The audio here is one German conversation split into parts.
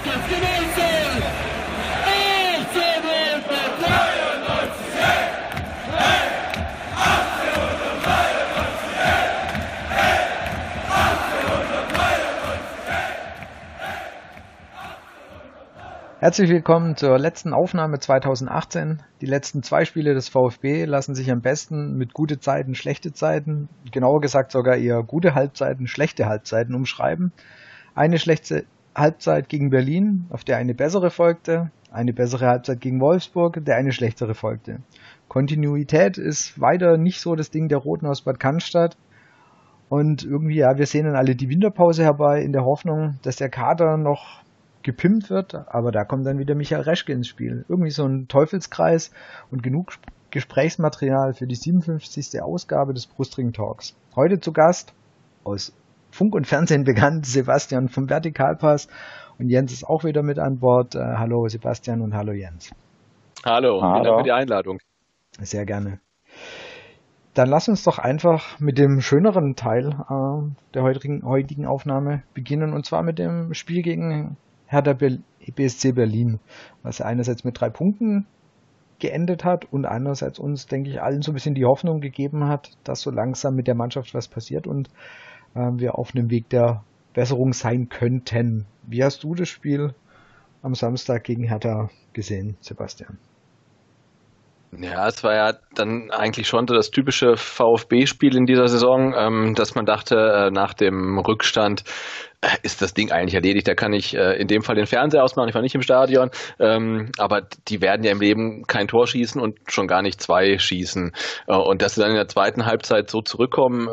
Herzlich willkommen zur letzten Aufnahme 2018. Die letzten 2 Spiele des VfB lassen sich am besten mit gute Zeiten, schlechte Zeiten, genauer gesagt sogar eher gute Halbzeiten, schlechte Halbzeiten umschreiben. Eine schlechte Halbzeit gegen Berlin, auf der eine bessere folgte, eine bessere Halbzeit gegen Wolfsburg, der eine schlechtere folgte. Kontinuität ist weiter nicht so das Ding der Roten aus Bad Cannstatt. Und irgendwie, ja, wir sehen dann alle die Winterpause herbei in der Hoffnung, dass der Kader noch gepimpt wird, aber da kommt dann wieder Michael Reschke ins Spiel. Irgendwie so ein Teufelskreis und genug Gesprächsmaterial für die 57. Ausgabe des Brustring Talks. Heute zu Gast, aus Funk und Fernsehen bekannt, Sebastian vom Vertikalpass, und Jens ist auch wieder mit an Bord. Hallo Sebastian und hallo Jens. Hallo, vielen Dank für die Einladung. Sehr gerne. Dann lass uns doch einfach mit dem schöneren Teil der heutigen Aufnahme beginnen, und zwar mit dem Spiel gegen Hertha BSC Berlin, was ja einerseits mit 3 Punkten geendet hat und andererseits uns, denke ich, allen so ein bisschen die Hoffnung gegeben hat, dass so langsam mit der Mannschaft was passiert und wir auf einem Weg der Besserung sein könnten. Wie hast du das Spiel am Samstag gegen Hertha gesehen, Sebastian? Ja, es war ja dann eigentlich schon so das typische VfB-Spiel in dieser Saison, dass man dachte, nach dem Rückstand ist das Ding eigentlich erledigt. Da kann ich in dem Fall den Fernseher ausmachen, ich war nicht im Stadion, aber die werden ja im Leben kein Tor schießen und schon gar nicht 2 schießen. Und dass sie dann in der zweiten Halbzeit so zurückkommen,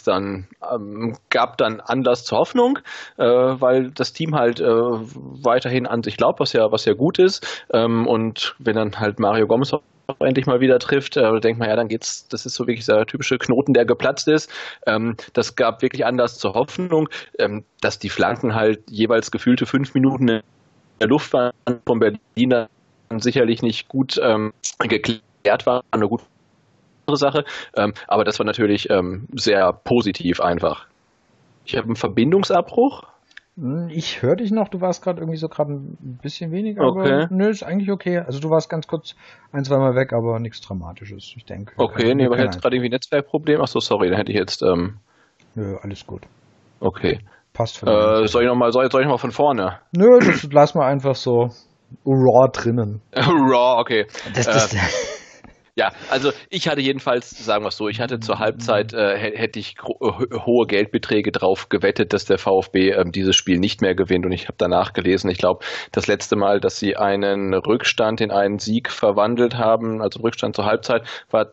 gab dann Anlass zur Hoffnung, weil das Team halt weiterhin an sich glaubt, was ja gut ist. Und wenn dann halt Mario Gomez endlich mal wieder trifft, denkt man, ja, dann geht's, das ist so wirklich der typische Knoten, der geplatzt ist. Das gab wirklich Anlass zur Hoffnung, dass die Flanken halt jeweils gefühlte 5 Minuten in der Luft waren von Berlin, sicherlich nicht gut geklärt war, eine gute Sache, aber das war natürlich sehr positiv einfach. Ich habe einen Verbindungsabbruch. Ich höre dich noch, du warst gerade irgendwie so gerade ein bisschen weniger, aber nö, ist eigentlich okay. Also du warst ganz kurz 1-2 Mal weg, aber nichts Dramatisches, ich denke. Okay, nee, aber jetzt gerade irgendwie Netzwerkproblem. Achso, sorry, dann hätte ich jetzt... Nö, alles gut. Okay. Passt von soll ich noch mal von vorne? Nö, das lass mal einfach so raw drinnen. Raw, okay. Das Ja, also ich hatte jedenfalls, sagen wir es so, ich hatte zur Halbzeit, hätte ich hohe Geldbeträge drauf gewettet, dass der VfB dieses Spiel nicht mehr gewinnt, und ich habe danach gelesen, ich glaube, das letzte Mal, dass sie einen Rückstand in einen Sieg verwandelt haben, also Rückstand zur Halbzeit, war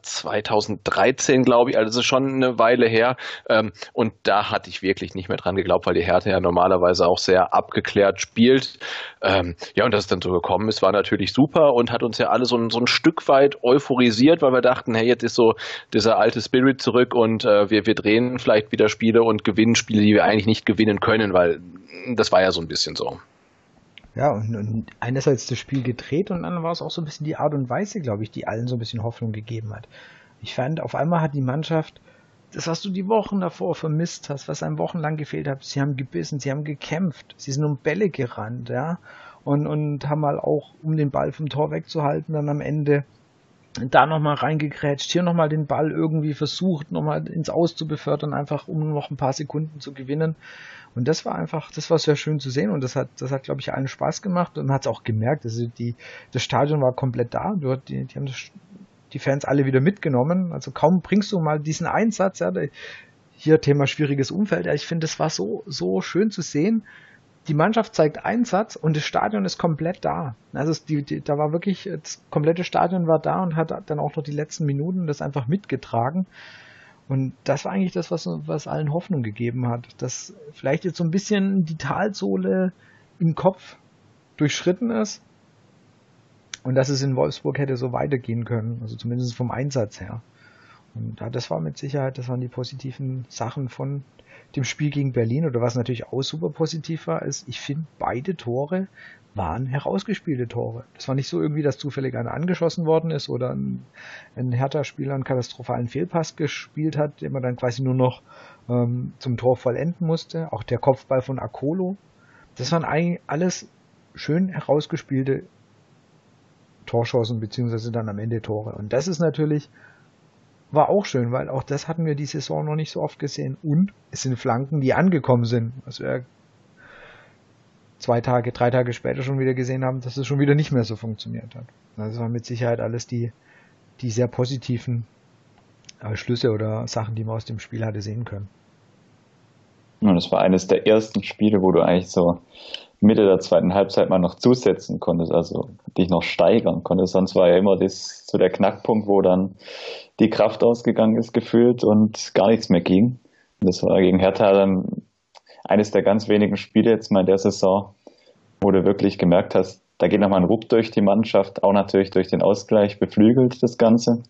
2013, glaube ich, also das ist schon eine Weile her, und da hatte ich wirklich nicht mehr dran geglaubt, weil die Hertha ja normalerweise auch sehr abgeklärt spielt. Ja, und dass es dann so gekommen ist, war natürlich super und hat uns ja alle so ein Stück weit euphorisiert, weil wir dachten, hey, jetzt ist so dieser alte Spirit zurück und wir drehen vielleicht wieder Spiele und gewinnen Spiele, die wir eigentlich nicht gewinnen können, weil das war ja so ein bisschen so. Ja, und einerseits das Spiel gedreht und dann war es auch so ein bisschen die Art und Weise, glaube ich, die allen so ein bisschen Hoffnung gegeben hat. Ich fand, auf einmal hat die Mannschaft das, was du die Wochen davor vermisst hast, was einem wochenlang gefehlt hat, sie haben gebissen, sie haben gekämpft, sie sind um Bälle gerannt, ja, und haben mal auch, um den Ball vom Tor wegzuhalten, dann am Ende da nochmal reingekrätscht, hier nochmal den Ball irgendwie versucht, nochmal ins Aus zu befördern, einfach um noch ein paar Sekunden zu gewinnen. Und das war sehr schön zu sehen, und das hat, glaube ich, allen Spaß gemacht, und man hat es auch gemerkt, also das Stadion war komplett da, die haben die Fans alle wieder mitgenommen, also kaum bringst du mal diesen Einsatz, ja, hier Thema schwieriges Umfeld, ja, ich finde, das war so schön zu sehen. Die Mannschaft zeigt Einsatz und das Stadion ist komplett da. Also da war wirklich, das komplette Stadion war da und hat dann auch noch die letzten Minuten das einfach mitgetragen. Und das war eigentlich das, was allen Hoffnung gegeben hat, dass vielleicht jetzt so ein bisschen die Talsohle im Kopf durchschritten ist und dass es in Wolfsburg hätte so weitergehen können, also zumindest vom Einsatz her. Und das war mit Sicherheit, das waren die positiven Sachen von dem Spiel gegen Berlin. Oder was natürlich auch super positiv war, ist, ich finde, beide Tore waren herausgespielte Tore. Das war nicht so irgendwie, dass zufällig einer angeschossen worden ist oder ein Hertha-Spieler einen katastrophalen Fehlpass gespielt hat, den man dann quasi nur noch zum Tor vollenden musste. Auch der Kopfball von Akolo. Das waren eigentlich alles schön herausgespielte Torchancen beziehungsweise dann am Ende Tore. Und das ist natürlich, war auch schön, weil auch das hatten wir die Saison noch nicht so oft gesehen. Und es sind Flanken, die angekommen sind. Was wir 3 Tage später schon wieder gesehen haben, dass es schon wieder nicht mehr so funktioniert hat. Das waren mit Sicherheit alles die sehr positiven Schlüsse oder Sachen, die man aus dem Spiel hatte sehen können. Und das war eines der ersten Spiele, wo du eigentlich so Mitte der zweiten Halbzeit mal noch zusetzen konntest, also dich noch steigern konntest. Sonst war ja immer das so der Knackpunkt, wo dann die Kraft ausgegangen ist gefühlt und gar nichts mehr ging. Und das war gegen Hertha dann eines der ganz wenigen Spiele jetzt mal in der Saison, wo du wirklich gemerkt hast, da geht nochmal ein Ruck durch die Mannschaft, auch natürlich durch den Ausgleich beflügelt das Ganze.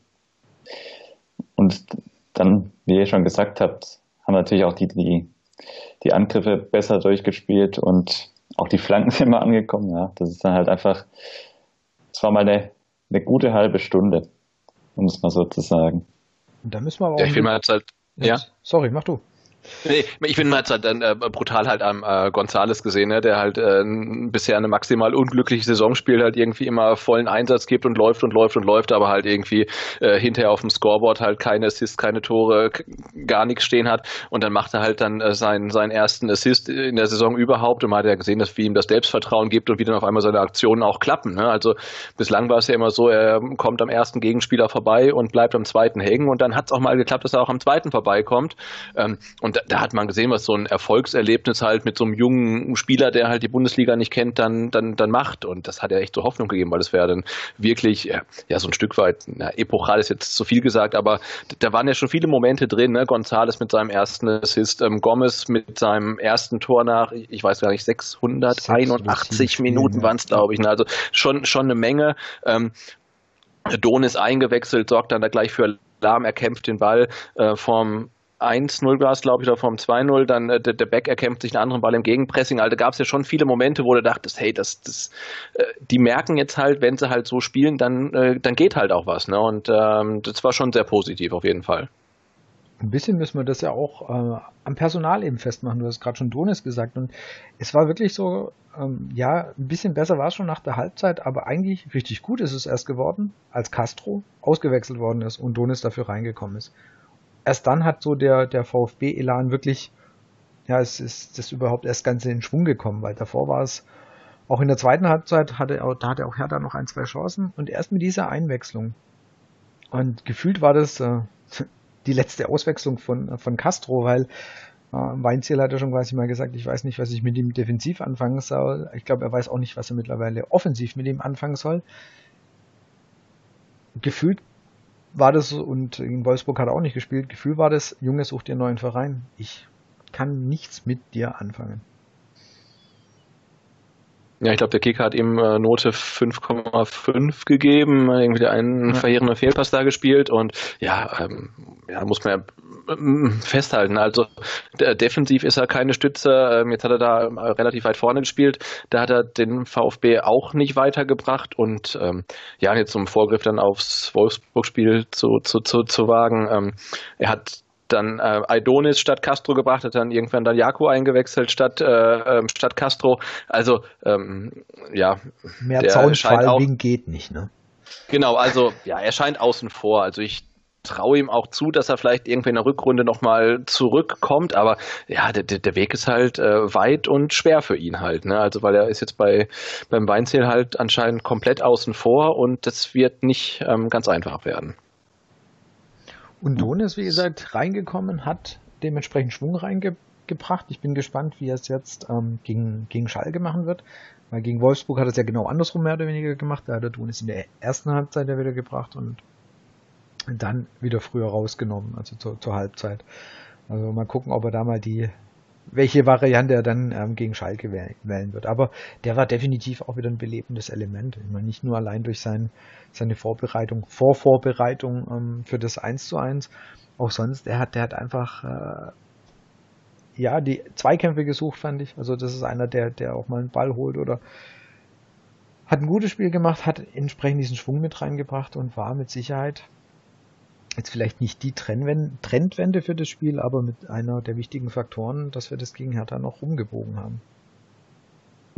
Und dann, wie ihr schon gesagt habt, haben natürlich auch die Angriffe besser durchgespielt und auch die Flanken sind immer angekommen. Ja, das ist dann halt einfach, es war mal eine gute halbe Stunde, um es mal so zu sagen. Und da müssen wir aber auch. Ja, ich will mal jetzt halt, ja. Sorry, mach du. Nee, ich finde, man hat halt dann brutal halt am González gesehen, ne, der halt bisher eine maximal unglückliche Saison spielt, halt irgendwie immer vollen Einsatz gibt und läuft, aber halt irgendwie hinterher auf dem Scoreboard halt keine Assists, keine Tore, gar nichts stehen hat. Und dann macht er halt dann seinen ersten Assist in der Saison überhaupt und man hat ja gesehen, dass wie ihm das Selbstvertrauen gibt und wie dann auf einmal seine Aktionen auch klappen. Ne? Also bislang war es ja immer so, er kommt am ersten Gegenspieler vorbei und bleibt am zweiten hängen und dann hat es auch mal geklappt, dass er auch am zweiten vorbeikommt. Und da hat man gesehen, was so ein Erfolgserlebnis halt mit so einem jungen Spieler, der halt die Bundesliga nicht kennt, dann macht. Und das hat ja echt so Hoffnung gegeben, weil es wäre dann wirklich, ja, so ein Stück weit, epochal ist jetzt zu viel gesagt, aber da waren ja schon viele Momente drin, ne? González mit seinem ersten Assist, Gomez mit seinem ersten Tor nach, ich weiß gar nicht, 681 Minuten waren es, glaube ich. Ne? Also schon eine Menge. Don ist eingewechselt, sorgt dann da gleich für Alarm, er kämpft den Ball vom 1-0 war es, glaube ich, oder vom 2-0, dann der Beck erkämpft sich einen anderen Ball im Gegenpressing. Also gab es ja schon viele Momente, wo du dachtest, hey, die merken jetzt halt, wenn sie halt so spielen, dann geht halt auch was. Ne? Und das war schon sehr positiv auf jeden Fall. Ein bisschen müssen wir das ja auch am Personal eben festmachen. Du hast gerade schon Donis gesagt. Und es war wirklich so, ja, ein bisschen besser war es schon nach der Halbzeit, aber eigentlich richtig gut ist es erst geworden, als Castro ausgewechselt worden ist und Donis dafür reingekommen ist. Erst dann hat so der VfB-Elan wirklich, ja, es ist das überhaupt erst ganz in Schwung gekommen, weil davor war es, auch in der zweiten Halbzeit hatte auch Hertha noch 1-2 Chancen und erst mit dieser Einwechslung. Und gefühlt war das die letzte Auswechslung von Castro, weil Weinziel hat ja schon quasi mal gesagt, ich weiß nicht, was ich mit ihm defensiv anfangen soll. Ich glaube, er weiß auch nicht, was er mittlerweile offensiv mit ihm anfangen soll. Gefühlt war das, und in Wolfsburg hat er auch nicht gespielt, Gefühl war das, Junge, such dir einen neuen Verein. Ich kann nichts mit dir anfangen. Ja, ich glaube, der Kicker hat ihm Note 5,5 gegeben, irgendwie einen verheerenden Fehlpass da gespielt und ja, muss man ja festhalten. Also defensiv ist er keine Stütze. Jetzt hat er da relativ weit vorne gespielt. Da hat er den VfB auch nicht weitergebracht und ja, jetzt zum Vorgriff dann aufs Wolfsburg-Spiel zu wagen. Er hat dann Aidonis statt Castro gebracht, hat dann irgendwann dann Jaco eingewechselt statt Castro. Also ja, mehr Zaunfall wegen geht nicht, ne? Genau, also ja, er scheint außen vor. Also ich traue ihm auch zu, dass er vielleicht irgendwie in der Rückrunde nochmal zurückkommt, aber ja, der Weg ist halt weit und schwer für ihn halt, ne? Also weil er ist jetzt beim Weinziel halt anscheinend komplett außen vor und das wird nicht ganz einfach werden. Und Don ist, wie gesagt, reingekommen, hat dementsprechend Schwung reingebracht. Ich bin gespannt, wie er es jetzt gegen Schalke machen wird. Weil gegen Wolfsburg hat er es ja genau andersrum mehr oder weniger gemacht. Da hat er Donis in der ersten Halbzeit ja wieder gebracht und dann wieder früher rausgenommen, also zur Halbzeit. Also mal gucken, ob er da mal welche Variante er dann gegen Schalke wählen wird. Aber der war definitiv auch wieder ein belebendes Element. Ich meine, nicht nur allein durch seine Vorbereitung für das 1:1, auch sonst, der hat einfach die Zweikämpfe gesucht, fand ich. Also das ist einer, der auch mal einen Ball holt oder hat ein gutes Spiel gemacht, hat entsprechend diesen Schwung mit reingebracht und war mit Sicherheit jetzt vielleicht nicht die Trendwende für das Spiel, aber mit einer der wichtigen Faktoren, dass wir das gegen Hertha noch rumgebogen haben. Ja,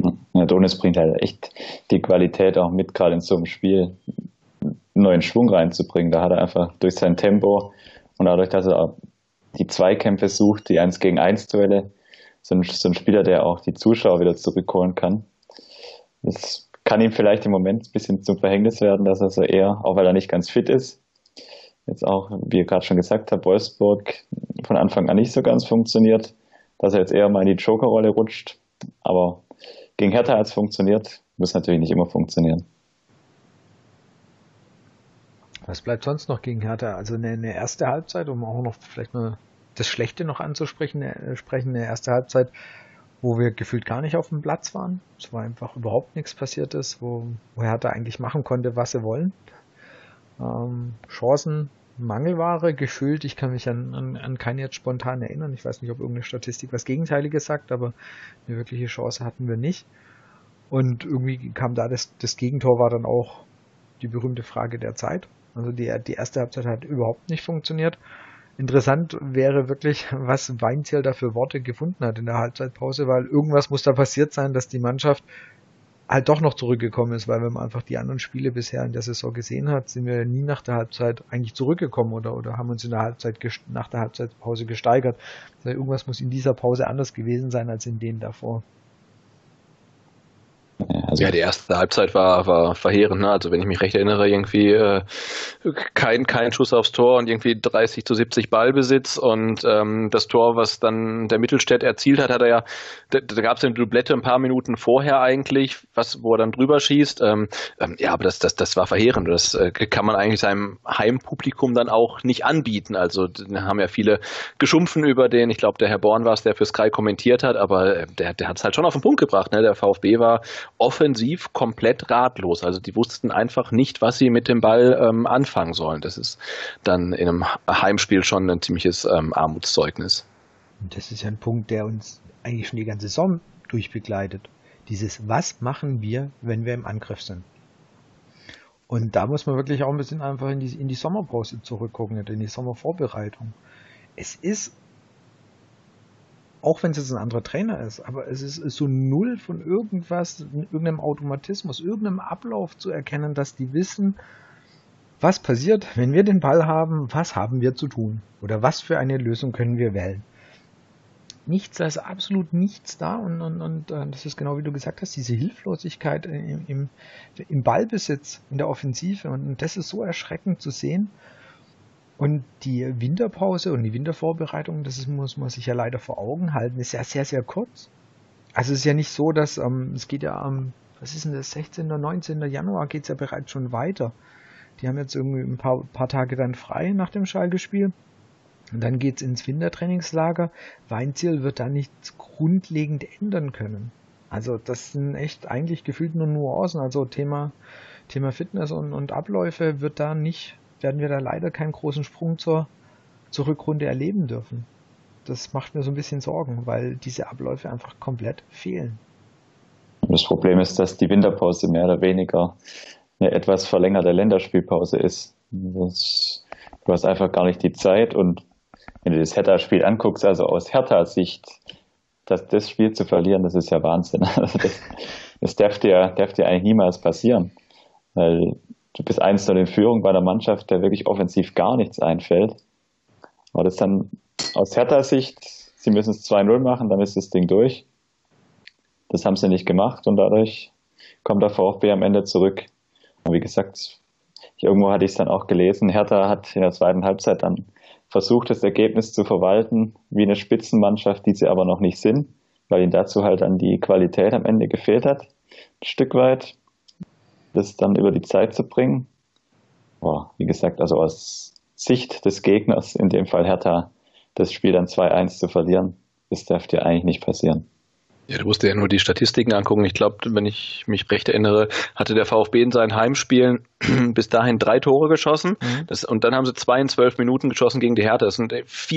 Adonis bringt halt echt die Qualität auch mit, gerade in so einem Spiel einen neuen Schwung reinzubringen. Da hat er einfach durch sein Tempo und dadurch, dass er die Zweikämpfe sucht, die 1 gegen 1 Duelle, so ein Spieler, der auch die Zuschauer wieder zurückholen kann. Das kann ihm vielleicht im Moment ein bisschen zum Verhängnis werden, dass er so eher, auch weil er nicht ganz fit ist, jetzt auch, wie ihr gerade schon gesagt habt, Wolfsburg von Anfang an nicht so ganz funktioniert, dass er jetzt eher mal in die Jokerrolle rutscht. Aber gegen Hertha hat es funktioniert, muss natürlich nicht immer funktionieren. Was bleibt sonst noch gegen Hertha? Also eine erste Halbzeit, um auch noch vielleicht mal das Schlechte noch anzusprechen, eine erste Halbzeit, wo wir gefühlt gar nicht auf dem Platz waren. Es war einfach überhaupt nichts passiert ist, wo Hertha eigentlich machen konnte, was sie wollen. Chancen, Mangelware gefühlt. Ich kann mich an keine jetzt spontan erinnern. Ich weiß nicht, ob irgendeine Statistik was Gegenteiliges sagt, aber eine wirkliche Chance hatten wir nicht. Und irgendwie kam da das Gegentor, war dann auch die berühmte Frage der Zeit. Also die erste Halbzeit hat überhaupt nicht funktioniert. Interessant wäre wirklich, was Weinzierl da für Worte gefunden hat in der Halbzeitpause, weil irgendwas muss da passiert sein, dass die Mannschaft halt doch noch zurückgekommen ist, weil wenn man einfach die anderen Spiele bisher in der Saison gesehen hat, sind wir nie nach der Halbzeit eigentlich zurückgekommen oder haben uns in der Halbzeit nach der Halbzeitpause gesteigert. Also irgendwas muss in dieser Pause anders gewesen sein als in denen davor. Ja, die erste Halbzeit war verheerend, ne? Also wenn ich mich recht erinnere, irgendwie kein Schuss aufs Tor und irgendwie 30-70 Ballbesitz und das Tor, was dann der Mittelstädt erzielt hat, da gab es eine Doublette ein paar Minuten vorher eigentlich, wo er dann drüber schießt. Ja, aber das war verheerend. Das kann man eigentlich seinem Heimpublikum dann auch nicht anbieten. Also da haben ja viele geschumpfen über den, ich glaube der Herr Born war es, der für Sky kommentiert hat, aber der hat es halt schon auf den Punkt gebracht, ne? Der VfB war offensiv komplett ratlos. Also die wussten einfach nicht, was sie mit dem Ball anfangen sollen. Das ist dann in einem Heimspiel schon ein ziemliches Armutszeugnis. Und das ist ja ein Punkt, der uns eigentlich schon die ganze Saison durchbegleitet. Dieses, was machen wir, wenn wir im Angriff sind? Und da muss man wirklich auch ein bisschen einfach in die Sommerpause zurückgucken, in die Sommervorbereitung. Es ist, auch wenn es jetzt ein anderer Trainer ist, aber es ist so null von irgendwas, irgendeinem Automatismus, irgendeinem Ablauf zu erkennen, dass die wissen, was passiert, wenn wir den Ball haben, was haben wir zu tun oder was für eine Lösung können wir wählen. Nichts, da ist absolut nichts da und das ist genau wie du gesagt hast, diese Hilflosigkeit im Ballbesitz, in der Offensive und das ist so erschreckend zu sehen. Und die Winterpause und die Wintervorbereitung, muss man sich ja leider vor Augen halten, ist ja sehr, sehr kurz. Also es ist ja nicht so, dass es geht ja was ist denn das, 16. oder 19. Januar geht es ja bereits schon weiter. Die haben jetzt irgendwie ein paar Tage dann frei nach dem Schalke-Spiel. Und dann geht es ins Wintertrainingslager. Weinzierl wird da nichts grundlegend ändern können. Also das sind echt eigentlich gefühlt nur Nuancen. Also Thema Fitness und Abläufe werden wir da leider keinen großen Sprung zur Rückrunde erleben dürfen. Das macht mir so ein bisschen Sorgen, weil diese Abläufe einfach komplett fehlen. Das Problem ist, dass die Winterpause mehr oder weniger eine etwas verlängerte Länderspielpause ist. Du hast einfach gar nicht die Zeit und wenn du das Hertha-Spiel anguckst, also aus Hertha-Sicht, das Spiel zu verlieren, das ist ja Wahnsinn. Also das darf dir eigentlich niemals passieren, weil du bist 1-0 in Führung bei einer Mannschaft, der wirklich offensiv gar nichts einfällt. Aber das dann aus Hertha-Sicht, sie müssen es 2-0 machen, dann ist das Ding durch. Das haben sie nicht gemacht und dadurch kommt der VfB am Ende zurück. Und wie gesagt, irgendwo hatte ich es dann auch gelesen, Hertha hat in der zweiten Halbzeit dann versucht, das Ergebnis zu verwalten wie eine Spitzenmannschaft, die sie aber noch nicht sind, weil ihnen dazu halt dann die Qualität am Ende gefehlt hat, ein Stück weit. Das dann über die Zeit zu bringen. Wie gesagt, also aus Sicht des Gegners, in dem Fall Hertha, das Spiel dann 2-1 zu verlieren, das darf dir eigentlich nicht passieren. Ja, du musst dir ja nur die Statistiken angucken. Ich glaube, wenn ich mich recht erinnere, hatte der VfB in seinen Heimspielen bis dahin 3 Tore geschossen. Und dann haben sie 2 in 12 Minuten geschossen gegen die Hertha. Das sind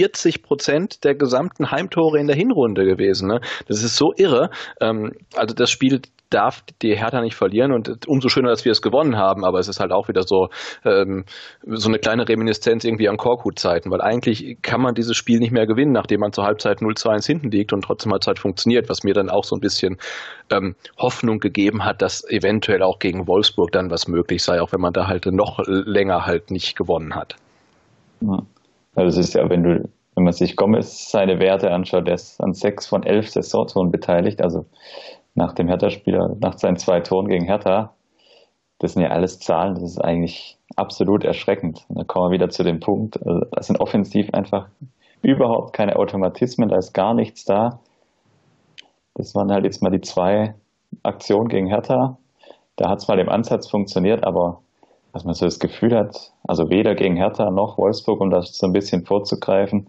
40% der gesamten Heimtore in der Hinrunde gewesen. Ne? Das ist so irre. Also das Spiel darf die Hertha nicht verlieren und umso schöner, dass wir es gewonnen haben, aber es ist halt auch wieder so eine kleine Reminiszenz irgendwie an Korkut-Zeiten, weil eigentlich kann man dieses Spiel nicht mehr gewinnen, nachdem man zur Halbzeit 0-2 hinten liegt und trotzdem hat es halt funktioniert, was mir dann auch so ein bisschen Hoffnung gegeben hat, dass eventuell auch gegen Wolfsburg dann was möglich sei, auch wenn man da halt noch länger halt nicht gewonnen hat. Ja. Also es ist ja, wenn man sich Gomez seine Werte anschaut, der ist an 6 von 11 Saisontoren beteiligt, also nach dem Hertha-Spieler, nach seinen 2 Toren gegen Hertha, das sind ja alles Zahlen, das ist eigentlich absolut erschreckend. Und da kommen wir wieder zu dem Punkt, also da sind offensiv einfach überhaupt keine Automatismen, da ist gar nichts da. Das waren halt jetzt mal die 2 Aktionen gegen Hertha. Da hat es mal im Ansatz funktioniert, aber dass man so das Gefühl hat, also weder gegen Hertha noch Wolfsburg, um das so ein bisschen vorzugreifen.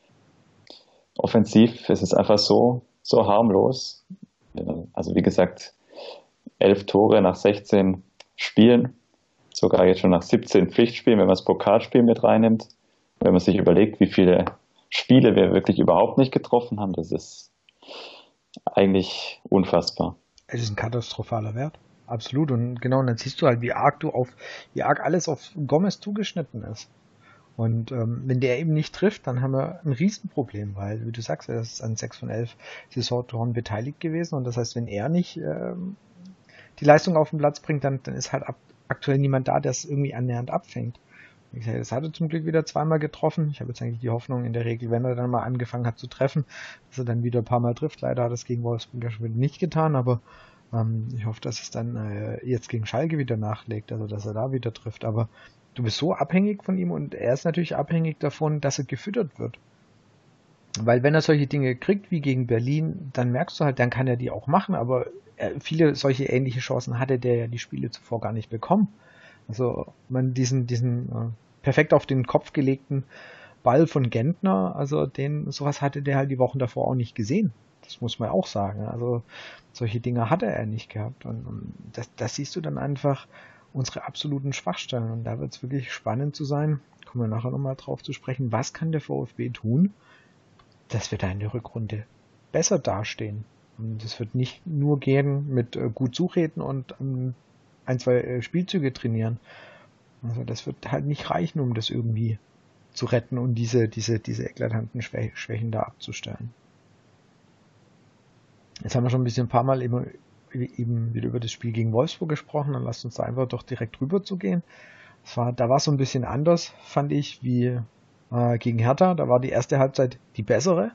Offensiv ist es einfach so harmlos. Also wie gesagt, 11 Tore nach 16 Spielen, sogar jetzt schon nach 17 Pflichtspielen, wenn man das Pokalspiel mit reinnimmt. Wenn man sich überlegt, wie viele Spiele wir wirklich überhaupt nicht getroffen haben, das ist eigentlich unfassbar. Es ist ein katastrophaler Wert. Absolut. Und genau, und dann siehst du halt, wie arg alles auf Gomez zugeschnitten ist. Und wenn der eben nicht trifft, dann haben wir ein Riesenproblem, weil, wie du sagst, er ist an 6 von 11 Saisontoren beteiligt gewesen. Und das heißt, wenn er nicht die Leistung auf den Platz bringt, dann ist halt aktuell niemand da, der es irgendwie annähernd abfängt. Wie gesagt, das hat er zum Glück wieder zweimal getroffen. Ich habe jetzt eigentlich die Hoffnung in der Regel, wenn er dann mal angefangen hat zu treffen, dass er dann wieder ein paar Mal trifft. Leider hat er es gegen Wolfsburg ja schon wieder nicht getan, aber ich hoffe, dass es dann jetzt gegen Schalke wieder nachlegt, also dass er da wieder trifft. Aber du bist so abhängig von ihm und er ist natürlich abhängig davon, dass er gefüttert wird. Weil wenn er solche Dinge kriegt wie gegen Berlin, dann merkst du halt, dann kann er die auch machen, aber viele solche ähnliche Chancen hatte der ja die Spiele zuvor gar nicht bekommen. Also man diesen perfekt auf den Kopf gelegten Ball von Gentner, also sowas hatte der halt die Wochen davor auch nicht gesehen. Das muss man auch sagen. Also solche Dinge hatte er nicht gehabt. Und das siehst du dann einfach unsere absoluten Schwachstellen. Und da wird es wirklich spannend zu sein, kommen wir nachher nochmal drauf zu sprechen, was kann der VfB tun, dass wir da in der Rückrunde besser dastehen. Und es wird nicht nur gehen mit gut zureden und 1-2 Spielzüge trainieren. Also das wird halt nicht reichen, um das irgendwie zu retten und diese eklatanten Schwächen da abzustellen. Jetzt haben wir schon ein paar Mal eben wieder über das Spiel gegen Wolfsburg gesprochen, dann lasst uns da einfach doch direkt rüber zu gehen. Da war es so ein bisschen anders, fand ich, wie gegen Hertha. Da war die erste Halbzeit die bessere.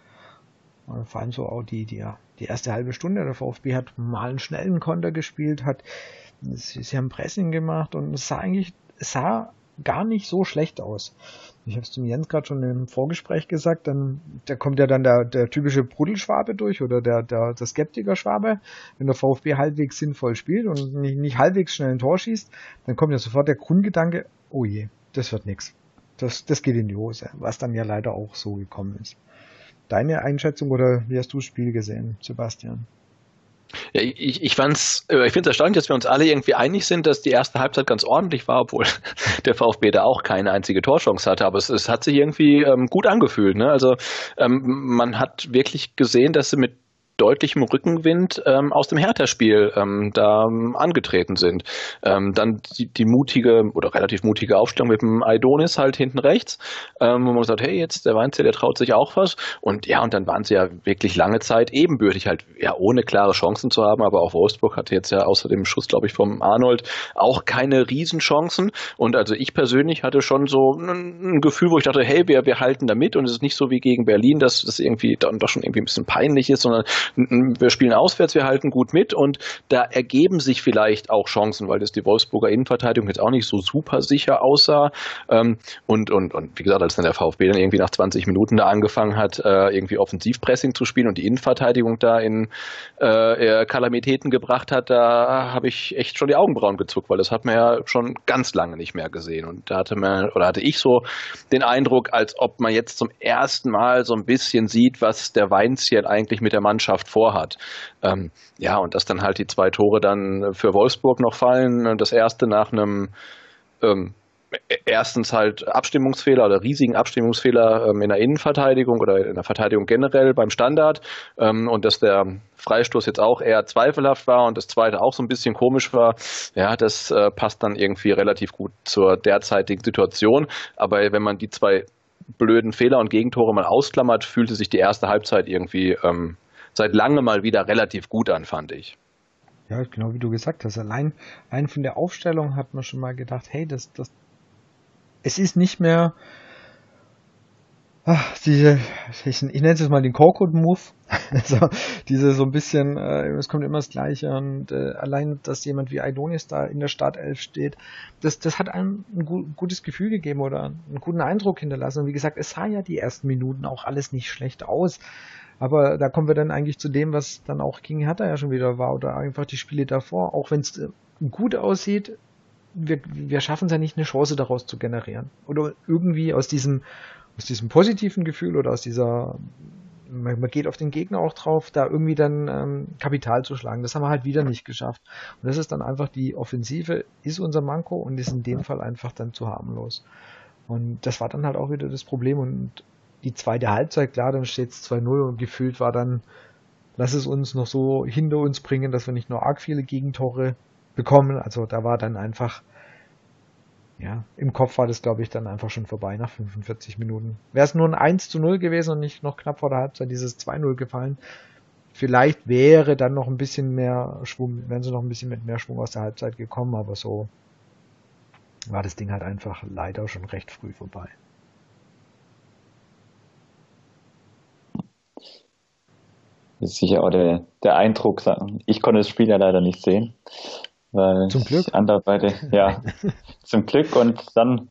Vor allem so auch die erste halbe Stunde. Der VfB hat mal einen schnellen Konter gespielt, sie haben Pressing gemacht und es sah gar nicht so schlecht aus. Ich habe es zum Jens gerade schon im Vorgespräch gesagt, da kommt ja dann der typische Brudelschwabe durch oder der Skeptiker-Schwabe. Wenn der VfB halbwegs sinnvoll spielt und nicht halbwegs schnell ein Tor schießt, dann kommt ja sofort der Grundgedanke, oh je, das wird nix. Das geht in die Hose, was dann ja leider auch so gekommen ist. Deine Einschätzung oder wie hast du das Spiel gesehen, Sebastian? Ja, ich finde es erstaunlich, dass wir uns alle irgendwie einig sind, dass die erste Halbzeit ganz ordentlich war, obwohl der VfB da auch keine einzige Torchance hatte. Aber es hat sich irgendwie gut angefühlt. Ne? Also man hat wirklich gesehen, dass sie mit deutlichem Rückenwind aus dem Hertha-Spiel da angetreten sind. Dann die mutige oder relativ mutige Aufstellung mit dem Aidonis halt hinten rechts, wo man gesagt, hey, jetzt der Weinzierl, der traut sich auch was. Und dann waren sie ja wirklich lange Zeit ebenbürtig, halt ohne klare Chancen zu haben, aber auch Wolfsburg hatte jetzt ja außer dem Schuss, glaube ich, vom Arnold auch keine Riesenchancen. Und also ich persönlich hatte schon so ein Gefühl, wo ich dachte, hey, wir halten da mit und es ist nicht so wie gegen Berlin, dass das irgendwie dann doch schon irgendwie ein bisschen peinlich ist, sondern wir spielen auswärts, wir halten gut mit und da ergeben sich vielleicht auch Chancen, weil das die Wolfsburger Innenverteidigung jetzt auch nicht so super sicher aussah. Und wie gesagt, als dann der VfB dann irgendwie nach 20 Minuten da angefangen hat, irgendwie Offensivpressing zu spielen und die Innenverteidigung da in Kalamitäten gebracht hat, da habe ich echt schon die Augenbrauen gezuckt, weil das hat man ja schon ganz lange nicht mehr gesehen. Und da hatte ich so den Eindruck, als ob man jetzt zum ersten Mal so ein bisschen sieht, was der Weinzierl eigentlich mit der Mannschaft vorhat. Und dass dann halt die 2 Tore dann für Wolfsburg noch fallen. Das erste nach einem erstens halt Abstimmungsfehler oder riesigen Abstimmungsfehler in der Innenverteidigung oder in der Verteidigung generell beim Standard, und dass der Freistoß jetzt auch eher zweifelhaft war und das zweite auch so ein bisschen komisch war. Ja, das passt dann irgendwie relativ gut zur derzeitigen Situation. Aber wenn man die zwei blöden Fehler und Gegentore mal ausklammert, fühlte sich die erste Halbzeit irgendwie seit langem mal wieder relativ gut an, fand ich. Ja, genau wie du gesagt hast. Allein von der Aufstellung hat man schon mal gedacht, hey, es ist nicht mehr ich nenne es jetzt mal den Korkut-Move. Also diese so ein bisschen, es kommt immer das Gleiche und allein, dass jemand wie Aidonis da in der Startelf steht, das hat einem ein gutes Gefühl gegeben oder einen guten Eindruck hinterlassen. Und wie gesagt, es sah ja die ersten Minuten auch alles nicht schlecht aus. Aber da kommen wir dann eigentlich zu dem, was dann auch gegen Hertha ja schon wieder war oder einfach die Spiele davor. Auch wenn es gut aussieht, wir schaffen es ja nicht, eine Chance daraus zu generieren. Oder irgendwie aus diesem positiven Gefühl oder aus dieser, man geht auf den Gegner auch drauf, da irgendwie dann Kapital zu schlagen. Das haben wir halt wieder nicht geschafft. Und das ist dann einfach, die Offensive ist unser Manko und ist in dem Fall einfach dann zu harmlos. Und das war dann halt auch wieder das Problem. Und die zweite Halbzeit, klar, dann steht es 2-0 und gefühlt war dann, lass es uns noch so hinter uns bringen, dass wir nicht nur arg viele Gegentore bekommen. Also da war dann einfach, ja, im Kopf war das, glaube ich, dann einfach schon vorbei nach 45 Minuten. Wäre es nur ein 1-0 gewesen und nicht noch knapp vor der Halbzeit dieses 2-0 gefallen, vielleicht wäre dann noch ein bisschen mehr Schwung, wären sie noch ein bisschen mit mehr Schwung aus der Halbzeit gekommen, aber so war das Ding halt einfach leider schon recht früh vorbei. Das ist sicher auch der Eindruck. Ich konnte das Spiel ja leider nicht sehen, weil Zum Glück. anderweitig, ja, zum Glück. Und dann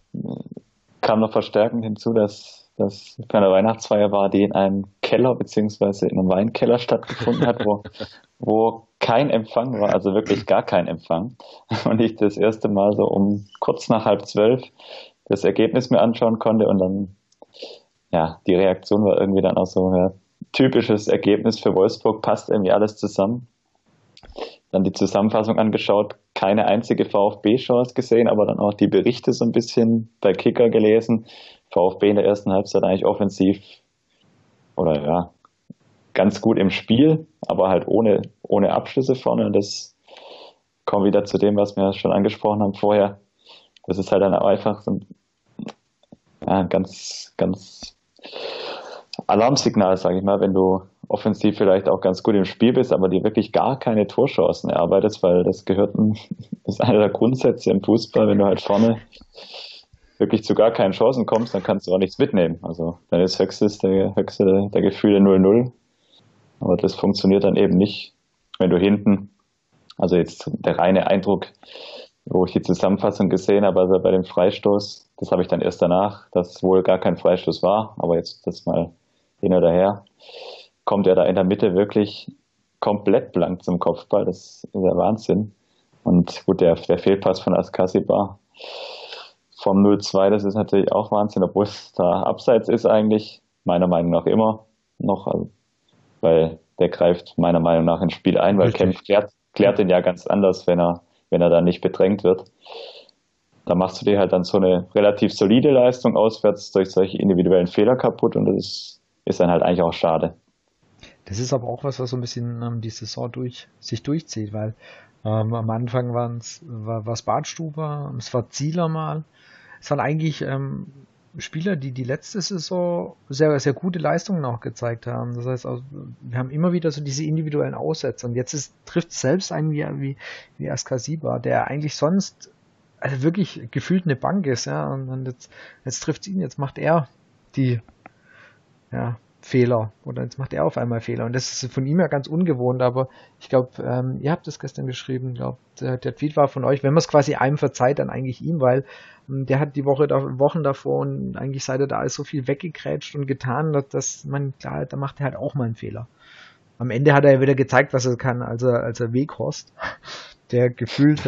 kam noch verstärkend hinzu, dass das für eine Weihnachtsfeier war, die in einem Keller beziehungsweise in einem Weinkeller stattgefunden hat, wo kein Empfang war, also wirklich gar kein Empfang. Und ich das erste Mal so um kurz nach 11:30 das Ergebnis mir anschauen konnte und dann, ja, die Reaktion war irgendwie dann auch so, ja, typisches Ergebnis für Wolfsburg, passt irgendwie alles zusammen. Dann die Zusammenfassung angeschaut, keine einzige VfB-Chance gesehen, aber dann auch die Berichte so ein bisschen bei Kicker gelesen. VfB in der ersten Halbzeit eigentlich offensiv oder ja, ganz gut im Spiel, aber halt ohne Abschlüsse vorne. Und das kommt wieder zu dem, was wir schon angesprochen haben vorher. Das ist halt dann einfach so ein ganz, ganz Alarmsignal, sage ich mal, wenn du offensiv vielleicht auch ganz gut im Spiel bist, aber die wirklich gar keine Torchancen erarbeitest, weil das ist einer der Grundsätze im Fußball, wenn du halt vorne wirklich zu gar keinen Chancen kommst, dann kannst du auch nichts mitnehmen. Also dann ist höchste der Gefühle 0-0. Aber das funktioniert dann eben nicht, wenn du hinten, also jetzt der reine Eindruck, wo ich die Zusammenfassung gesehen habe, also bei dem Freistoß, das habe ich dann erst danach, dass wohl gar kein Freistoß war, aber jetzt das mal hin oder her, kommt er da in der Mitte wirklich komplett blank zum Kopfball. Das ist der Wahnsinn. Und gut, der Fehlpass von Askasibar vom 0-2, das ist natürlich auch Wahnsinn, obwohl es da abseits ist eigentlich, meiner Meinung nach immer noch, also, weil der greift meiner Meinung nach ins Spiel ein, weil Kempf klärt den ja ganz anders, wenn er da nicht bedrängt wird. Da machst du dir halt dann so eine relativ solide Leistung auswärts durch solche individuellen Fehler kaputt und das ist dann halt eigentlich auch schade. Das ist aber auch was so ein bisschen die Saison sich durchzieht, weil am Anfang war es Badstuber, es war Zieler mal. Es waren eigentlich Spieler, die letzte Saison sehr, sehr gute Leistungen auch gezeigt haben. Das heißt, wir haben immer wieder so diese individuellen Aussätze und jetzt trifft selbst einen wie Askasibar, der eigentlich sonst also wirklich gefühlt eine Bank ist, ja, und jetzt trifft ihn, jetzt macht er die Fehler oder jetzt macht er auf einmal Fehler und das ist von ihm ja ganz ungewohnt, aber ich glaube, ihr habt das gestern geschrieben, glaube der Tweet war von euch, wenn man es quasi einem verzeiht, dann eigentlich ihm, weil der hat die Wochen davor und eigentlich seit er da ist so viel weggekrätscht und getan, dass man, klar, da macht er halt auch mal einen Fehler. Am Ende hat er ja wieder gezeigt, was er kann, als er Weghorst, der gefühlt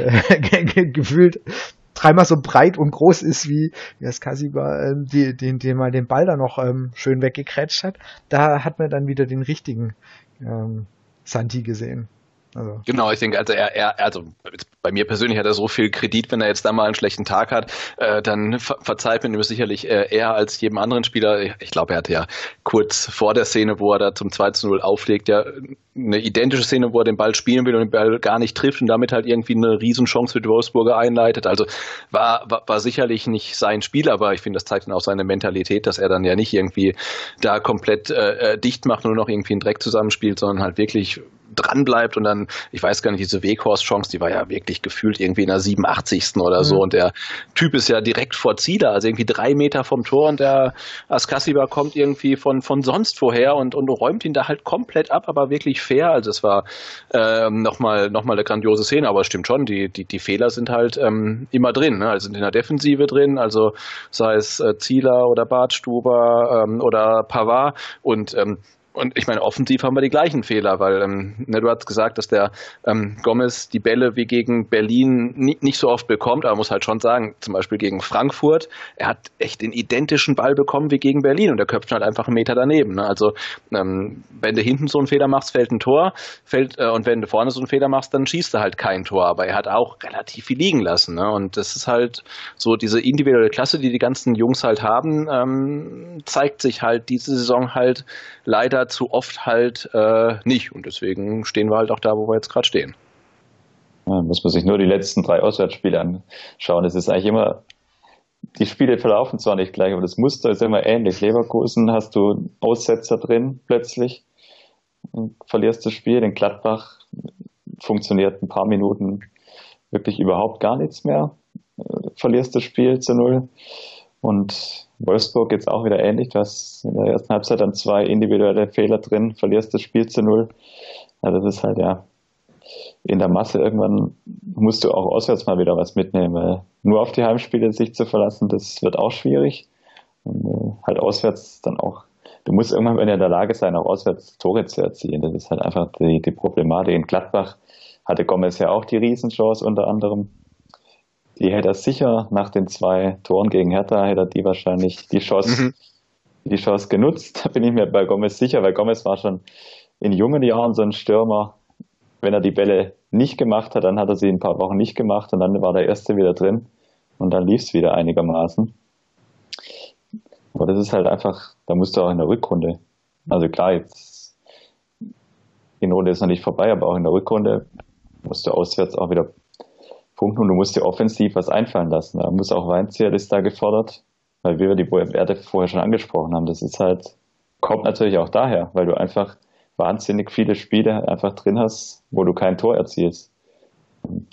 dreimal so breit und groß ist wie Askasibar, den mal den Ball da noch schön weggekrätscht hat. Da hat man dann wieder den richtigen Santi gesehen. Also. Genau, ich denke, also also bei mir persönlich hat er so viel Kredit, wenn er jetzt da mal einen schlechten Tag hat, dann verzeiht man ihm sicherlich eher als jedem anderen Spieler. Ich glaube, er hatte ja kurz vor der Szene, wo er da zum 2:0 auflegt, ja eine identische Szene, wo er den Ball spielen will und den Ball gar nicht trifft und damit halt irgendwie eine Riesenchance für die Wolfsburger einleitet. Also war sicherlich nicht sein Spiel, aber ich finde, das zeigt dann auch seine Mentalität, dass er dann ja nicht irgendwie da komplett dicht macht und nur noch irgendwie einen Dreck zusammenspielt, sondern halt wirklich dran bleibt und dann, ich weiß gar nicht, diese Weghorst-Chance, die war ja wirklich gefühlt irgendwie in der 87. oder so und der Typ ist ja direkt vor Zieler, also irgendwie 3 Meter vom Tor und der Askasiba kommt irgendwie von sonst woher und räumt ihn da halt komplett ab, aber wirklich fair, also es war nochmal eine grandiose Szene, aber es stimmt schon, die Fehler sind halt immer drin, ne? Also sind in der Defensive drin, also sei es Zieler oder Bartstuber oder Pavard und ich meine, offensiv haben wir die gleichen Fehler, weil du hast gesagt, dass der Gomez die Bälle wie gegen Berlin nicht so oft bekommt, aber man muss halt schon sagen, zum Beispiel gegen Frankfurt, er hat echt den identischen Ball bekommen wie gegen Berlin und der köpft halt einfach einen Meter daneben. Ne? Also wenn du hinten so einen Fehler machst, fällt ein Tor, und wenn du vorne so einen Fehler machst, dann schießt er halt kein Tor, aber er hat auch relativ viel liegen lassen. Ne? Und das ist halt so diese individuelle Klasse, die ganzen Jungs halt haben, zeigt sich halt diese Saison halt leider zu oft halt nicht. Und deswegen stehen wir halt auch da, wo wir jetzt gerade stehen. Ja, muss man sich nur die letzten 3 Auswärtsspiele anschauen. Es ist eigentlich immer, die Spiele verlaufen zwar nicht gleich, aber das Muster ist immer ähnlich. Leverkusen hast du Aussetzer drin plötzlich und verlierst das Spiel. In Gladbach funktioniert ein paar Minuten wirklich überhaupt gar nichts mehr. Verlierst das Spiel zu 0. Und Wolfsburg jetzt auch wieder ähnlich. Du hast in der ersten Halbzeit dann 2 individuelle Fehler drin, verlierst das Spiel zu 0. Also das ist halt ja in der Masse irgendwann musst du auch auswärts mal wieder was mitnehmen, weil nur auf die Heimspiele sich zu verlassen, das wird auch schwierig. Und halt auswärts dann auch, du musst irgendwann in der Lage sein, auch auswärts Tore zu erzielen. Das ist halt einfach die Problematik. In Gladbach hatte Gomez ja auch die Riesenchance unter anderem. Die hätte er sicher nach den 2 Toren gegen Hertha, hätte er die wahrscheinlich die Chance genutzt. Da bin ich mir bei Gomez sicher, weil Gomez war schon in jungen Jahren so ein Stürmer. Wenn er die Bälle nicht gemacht hat, dann hat er sie ein paar Wochen nicht gemacht und dann war der erste wieder drin und dann lief es wieder einigermaßen. Aber das ist halt einfach, da musst du auch in der Rückrunde, also klar, jetzt die Runde ist noch nicht vorbei, aber auch in der Rückrunde musst du auswärts auch wieder punkten und du musst dir offensiv was einfallen lassen. Da muss auch Weinzierl ist da gefordert, weil wir die Werte vorher schon angesprochen haben. Das ist halt, kommt natürlich auch daher, weil du einfach wahnsinnig viele Spiele einfach drin hast, wo du kein Tor erzielst. Und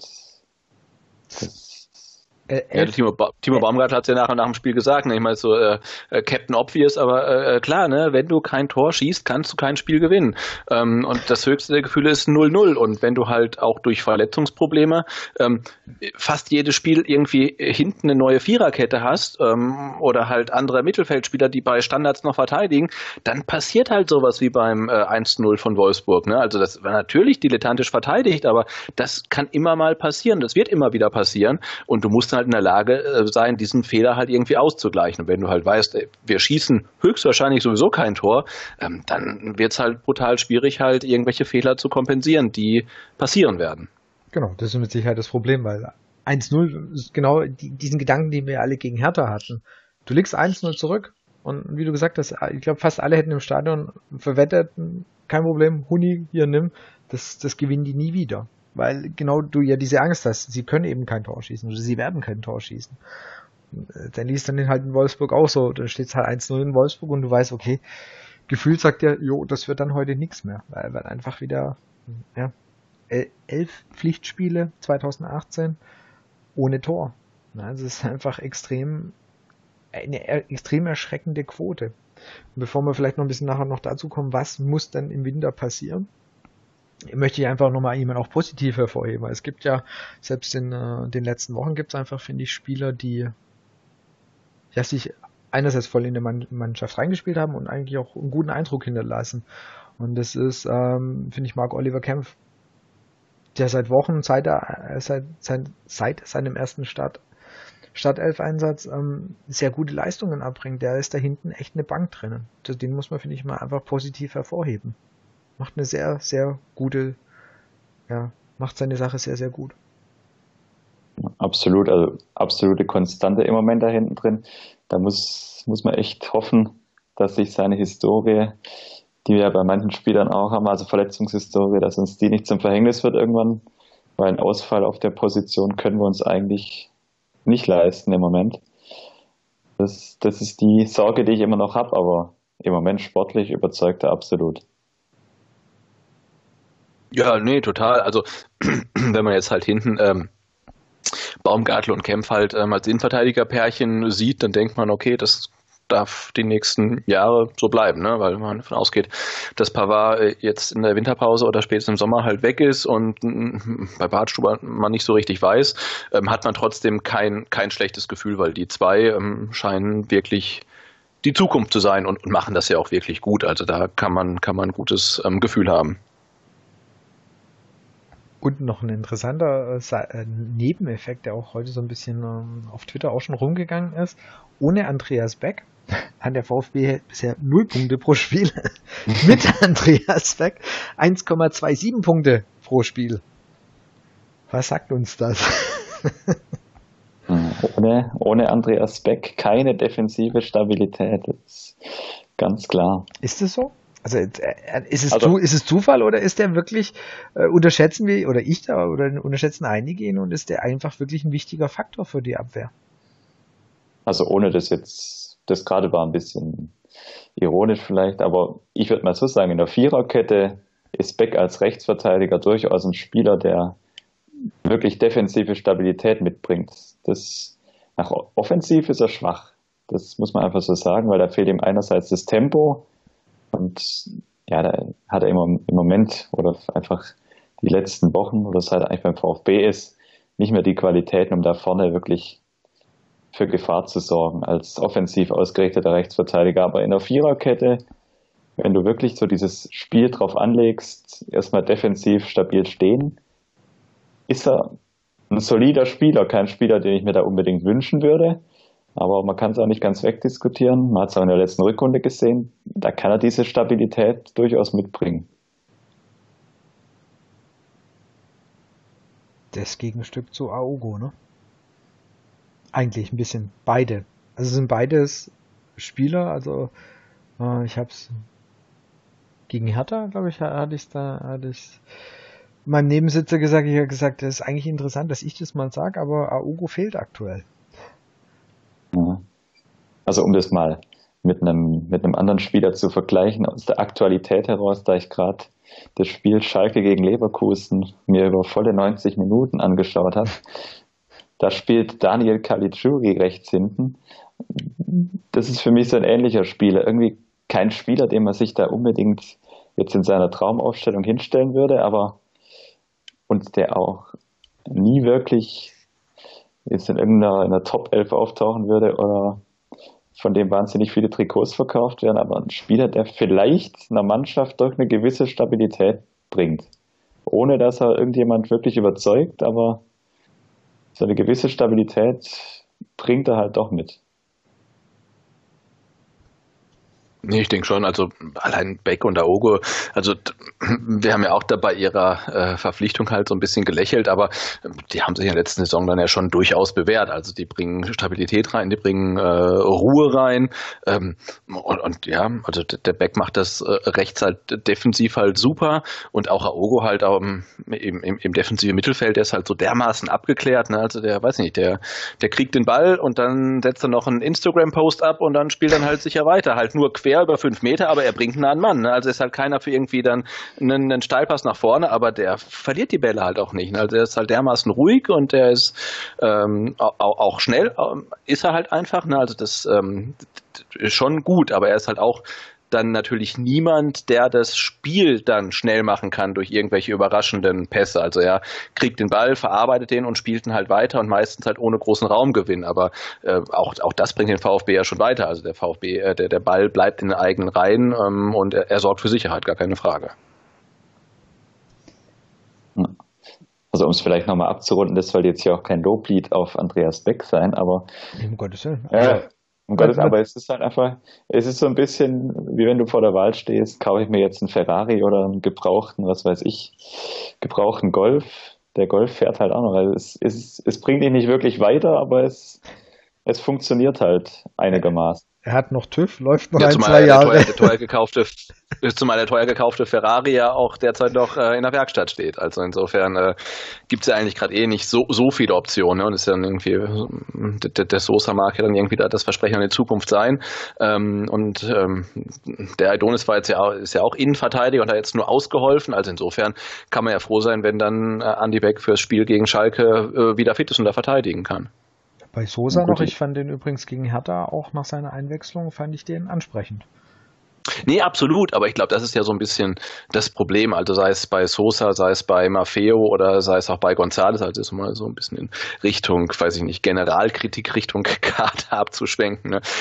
das Ja, Timo Baumgart hat es ja nach dem Spiel gesagt, ne? Ich meine so Captain Obvious, aber klar, ne, wenn du kein Tor schießt, kannst du kein Spiel gewinnen. Und das höchste der Gefühle ist 0-0. Und wenn du halt auch durch Verletzungsprobleme fast jedes Spiel irgendwie hinten eine neue Viererkette hast oder halt andere Mittelfeldspieler, die bei Standards noch verteidigen, dann passiert halt sowas wie beim 1-0 von Wolfsburg. Ne? Also das war natürlich dilettantisch verteidigt, aber das kann immer mal passieren. Das wird immer wieder passieren. Und du musst halt in der Lage sein, diesen Fehler halt irgendwie auszugleichen. Und wenn du halt weißt, wir schießen höchstwahrscheinlich sowieso kein Tor, dann wird es halt brutal schwierig, halt irgendwelche Fehler zu kompensieren, die passieren werden. Genau, das ist mit Sicherheit das Problem, weil 1-0 ist genau diesen Gedanken, den wir alle gegen Hertha hatten. Du liegst 1-0 zurück und wie du gesagt hast, ich glaube fast alle hätten im Stadion verwettet, kein Problem, Huni, hier nimm, das gewinnen die nie wieder. Weil genau du ja diese Angst hast, sie können eben kein Tor schießen oder sie werden kein Tor schießen. Dann liest dann halt in Wolfsburg auch so, dann steht es halt 1-0 in Wolfsburg und du weißt, okay, gefühlt sagt dir, jo, das wird dann heute nichts mehr, weil einfach wieder 11 Pflichtspiele 2018 ohne Tor. Also es ist einfach eine extrem erschreckende Quote. Und bevor wir vielleicht noch ein bisschen nachher noch dazu kommen, was muss denn im Winter passieren, möchte ich einfach nochmal jemanden auch positiv hervorheben. Es gibt ja, selbst in den letzten Wochen gibt es einfach, finde ich, Spieler, die ja sich einerseits voll in der Mannschaft reingespielt haben und eigentlich auch einen guten Eindruck hinterlassen. Und das ist, finde ich, Marc-Oliver Kempf, der seit Wochen, seit seinem ersten Startelf-Einsatz sehr gute Leistungen abbringt. Der ist da hinten echt eine Bank drinnen. Den muss man, finde ich, mal einfach positiv hervorheben. Macht eine sehr, sehr gute ja, macht seine Sache sehr, sehr gut. Absolut, also absolute Konstante im Moment da hinten drin. Da muss man echt hoffen, dass sich seine Historie, die wir ja bei manchen Spielern auch haben, also Verletzungshistorie, dass uns die nicht zum Verhängnis wird irgendwann, weil einen Ausfall auf der Position können wir uns eigentlich nicht leisten im Moment. Das ist die Sorge, die ich immer noch habe, aber im Moment sportlich überzeugt er absolut. Ja, nee, total. Also wenn man jetzt halt hinten Baumgartel und Kempf halt als Innenverteidiger-Pärchen sieht, dann denkt man, okay, das darf die nächsten Jahre so bleiben, ne? Weil man davon ausgeht, dass Pavard jetzt in der Winterpause oder spätestens im Sommer halt weg ist und bei Bartstuber man nicht so richtig weiß, hat man trotzdem kein schlechtes Gefühl, weil die zwei scheinen wirklich die Zukunft zu sein und machen das ja auch wirklich gut. Also da kann man ein gutes Gefühl haben. Und noch ein interessanter Nebeneffekt, der auch heute so ein bisschen auf Twitter auch schon rumgegangen ist. Ohne Andreas Beck hat der VfB bisher 0 Punkte pro Spiel. Mit Andreas Beck 1,27 Punkte pro Spiel. Was sagt uns das? Ohne Andreas Beck keine defensive Stabilität. Das ist ganz klar. Ist es so? Also ist es Zufall oder ist der wirklich, unterschätzen wir, oder ich da, oder unterschätzen einige ihn und ist der einfach wirklich ein wichtiger Faktor für die Abwehr? Also ohne das gerade war ein bisschen ironisch vielleicht, aber ich würde mal so sagen, in der Viererkette ist Beck als Rechtsverteidiger durchaus ein Spieler, der wirklich defensive Stabilität mitbringt. Nach offensiv ist er schwach. Das muss man einfach so sagen, weil da fehlt ihm einerseits das Tempo und ja, da hat er im Moment oder einfach die letzten Wochen, oder es halt eigentlich beim VfB ist, nicht mehr die Qualitäten, um da vorne wirklich für Gefahr zu sorgen als offensiv ausgerichteter Rechtsverteidiger. Aber in der Viererkette, wenn du wirklich so dieses Spiel drauf anlegst, erstmal defensiv stabil stehen, ist er ein solider Spieler, kein Spieler, den ich mir da unbedingt wünschen würde. Aber man kann es auch nicht ganz wegdiskutieren. Man hat es auch in der letzten Rückrunde gesehen. Da kann er diese Stabilität durchaus mitbringen. Das Gegenstück zu Aogo, ne? Eigentlich ein bisschen beide. Also sind beides Spieler, also ich hab's gegen Hertha, glaube ich, hatte ich meinem Nebensitzer gesagt, ich habe gesagt, das ist eigentlich interessant, dass ich das mal sage, aber Aogo fehlt aktuell. Ja. Also um das mal mit einem anderen Spieler zu vergleichen, aus der Aktualität heraus, da ich gerade das Spiel Schalke gegen Leverkusen mir über volle 90 Minuten angeschaut habe, da spielt Daniel Caligiuri rechts hinten. Das ist für mich so ein ähnlicher Spieler. Irgendwie kein Spieler, den man sich da unbedingt jetzt in seiner Traumaufstellung hinstellen würde, aber und der auch nie wirklich jetzt in irgendeiner Top 11 auftauchen würde oder von dem wahnsinnig viele Trikots verkauft werden, aber ein Spieler, der vielleicht einer Mannschaft durch eine gewisse Stabilität bringt. Ohne dass er irgendjemand wirklich überzeugt, aber so eine gewisse Stabilität bringt er halt doch mit. Nee, ich denke schon, also allein Beck und Aogo, also wir haben ja auch da bei ihrer Verpflichtung halt so ein bisschen gelächelt, aber die haben sich in der letzten Saison dann ja schon durchaus bewährt. Also die bringen Stabilität rein, die bringen Ruhe rein und ja, also der Beck macht das rechts halt defensiv halt super und auch Aogo halt im defensiven Mittelfeld, der ist halt so dermaßen abgeklärt, ne? Also der, weiß nicht, der kriegt den Ball und dann setzt er noch einen Instagram-Post ab und dann spielt dann halt sicher weiter, halt nur quer über 5 Meter, aber er bringt einen an Mann. Ne? Also ist halt keiner für irgendwie dann einen Steilpass nach vorne, aber der verliert die Bälle halt auch nicht. Ne? Also er ist halt dermaßen ruhig und der ist auch schnell, ist er halt einfach. Ne? Also das ist schon gut, aber er ist halt auch dann natürlich niemand, der das Spiel dann schnell machen kann durch irgendwelche überraschenden Pässe. Also er kriegt den Ball, verarbeitet den und spielt ihn halt weiter und meistens halt ohne großen Raumgewinn. Aber auch das bringt den VfB ja schon weiter. Also der VfB, der Ball bleibt in den eigenen Reihen und er sorgt für Sicherheit, gar keine Frage. Also um es vielleicht nochmal abzurunden, das soll jetzt hier auch kein Loblied auf Andreas Beck sein, aber um Gottes Willen. Um Gottes, aber es ist halt einfach, es ist so ein bisschen, wie wenn du vor der Wahl stehst, kaufe ich mir jetzt einen Ferrari oder einen gebrauchten, was weiß ich, gebrauchten Golf. Der Golf fährt halt auch noch. Also es bringt dich nicht wirklich weiter, aber es funktioniert halt einigermaßen. Er hat noch TÜV, läuft noch Ja, 2 Jahre. Zumal der teuer gekaufte Ferrari ja auch derzeit noch in der Werkstatt steht. Also insofern gibt es ja eigentlich gerade nicht so viele Optionen. Ne? Und ist ja dann irgendwie, der Sosa mag ja dann irgendwie das Versprechen an die Zukunft sein. Der Adonis ist ja auch Innenverteidiger und hat jetzt nur ausgeholfen. Also insofern kann man ja froh sein, wenn dann Andi Beck fürs Spiel gegen Schalke wieder fit ist und da verteidigen kann. Bei Sosa noch, ich fand den übrigens gegen Hertha auch nach seiner Einwechslung, fand ich den ansprechend. Nee, absolut, aber ich glaube, das ist ja so ein bisschen das Problem, also sei es bei Sosa, sei es bei Maffeo oder sei es auch bei González, also ist mal so ein bisschen in Richtung, weiß ich nicht, Generalkritik Richtung Kader abzuschwenken, ne?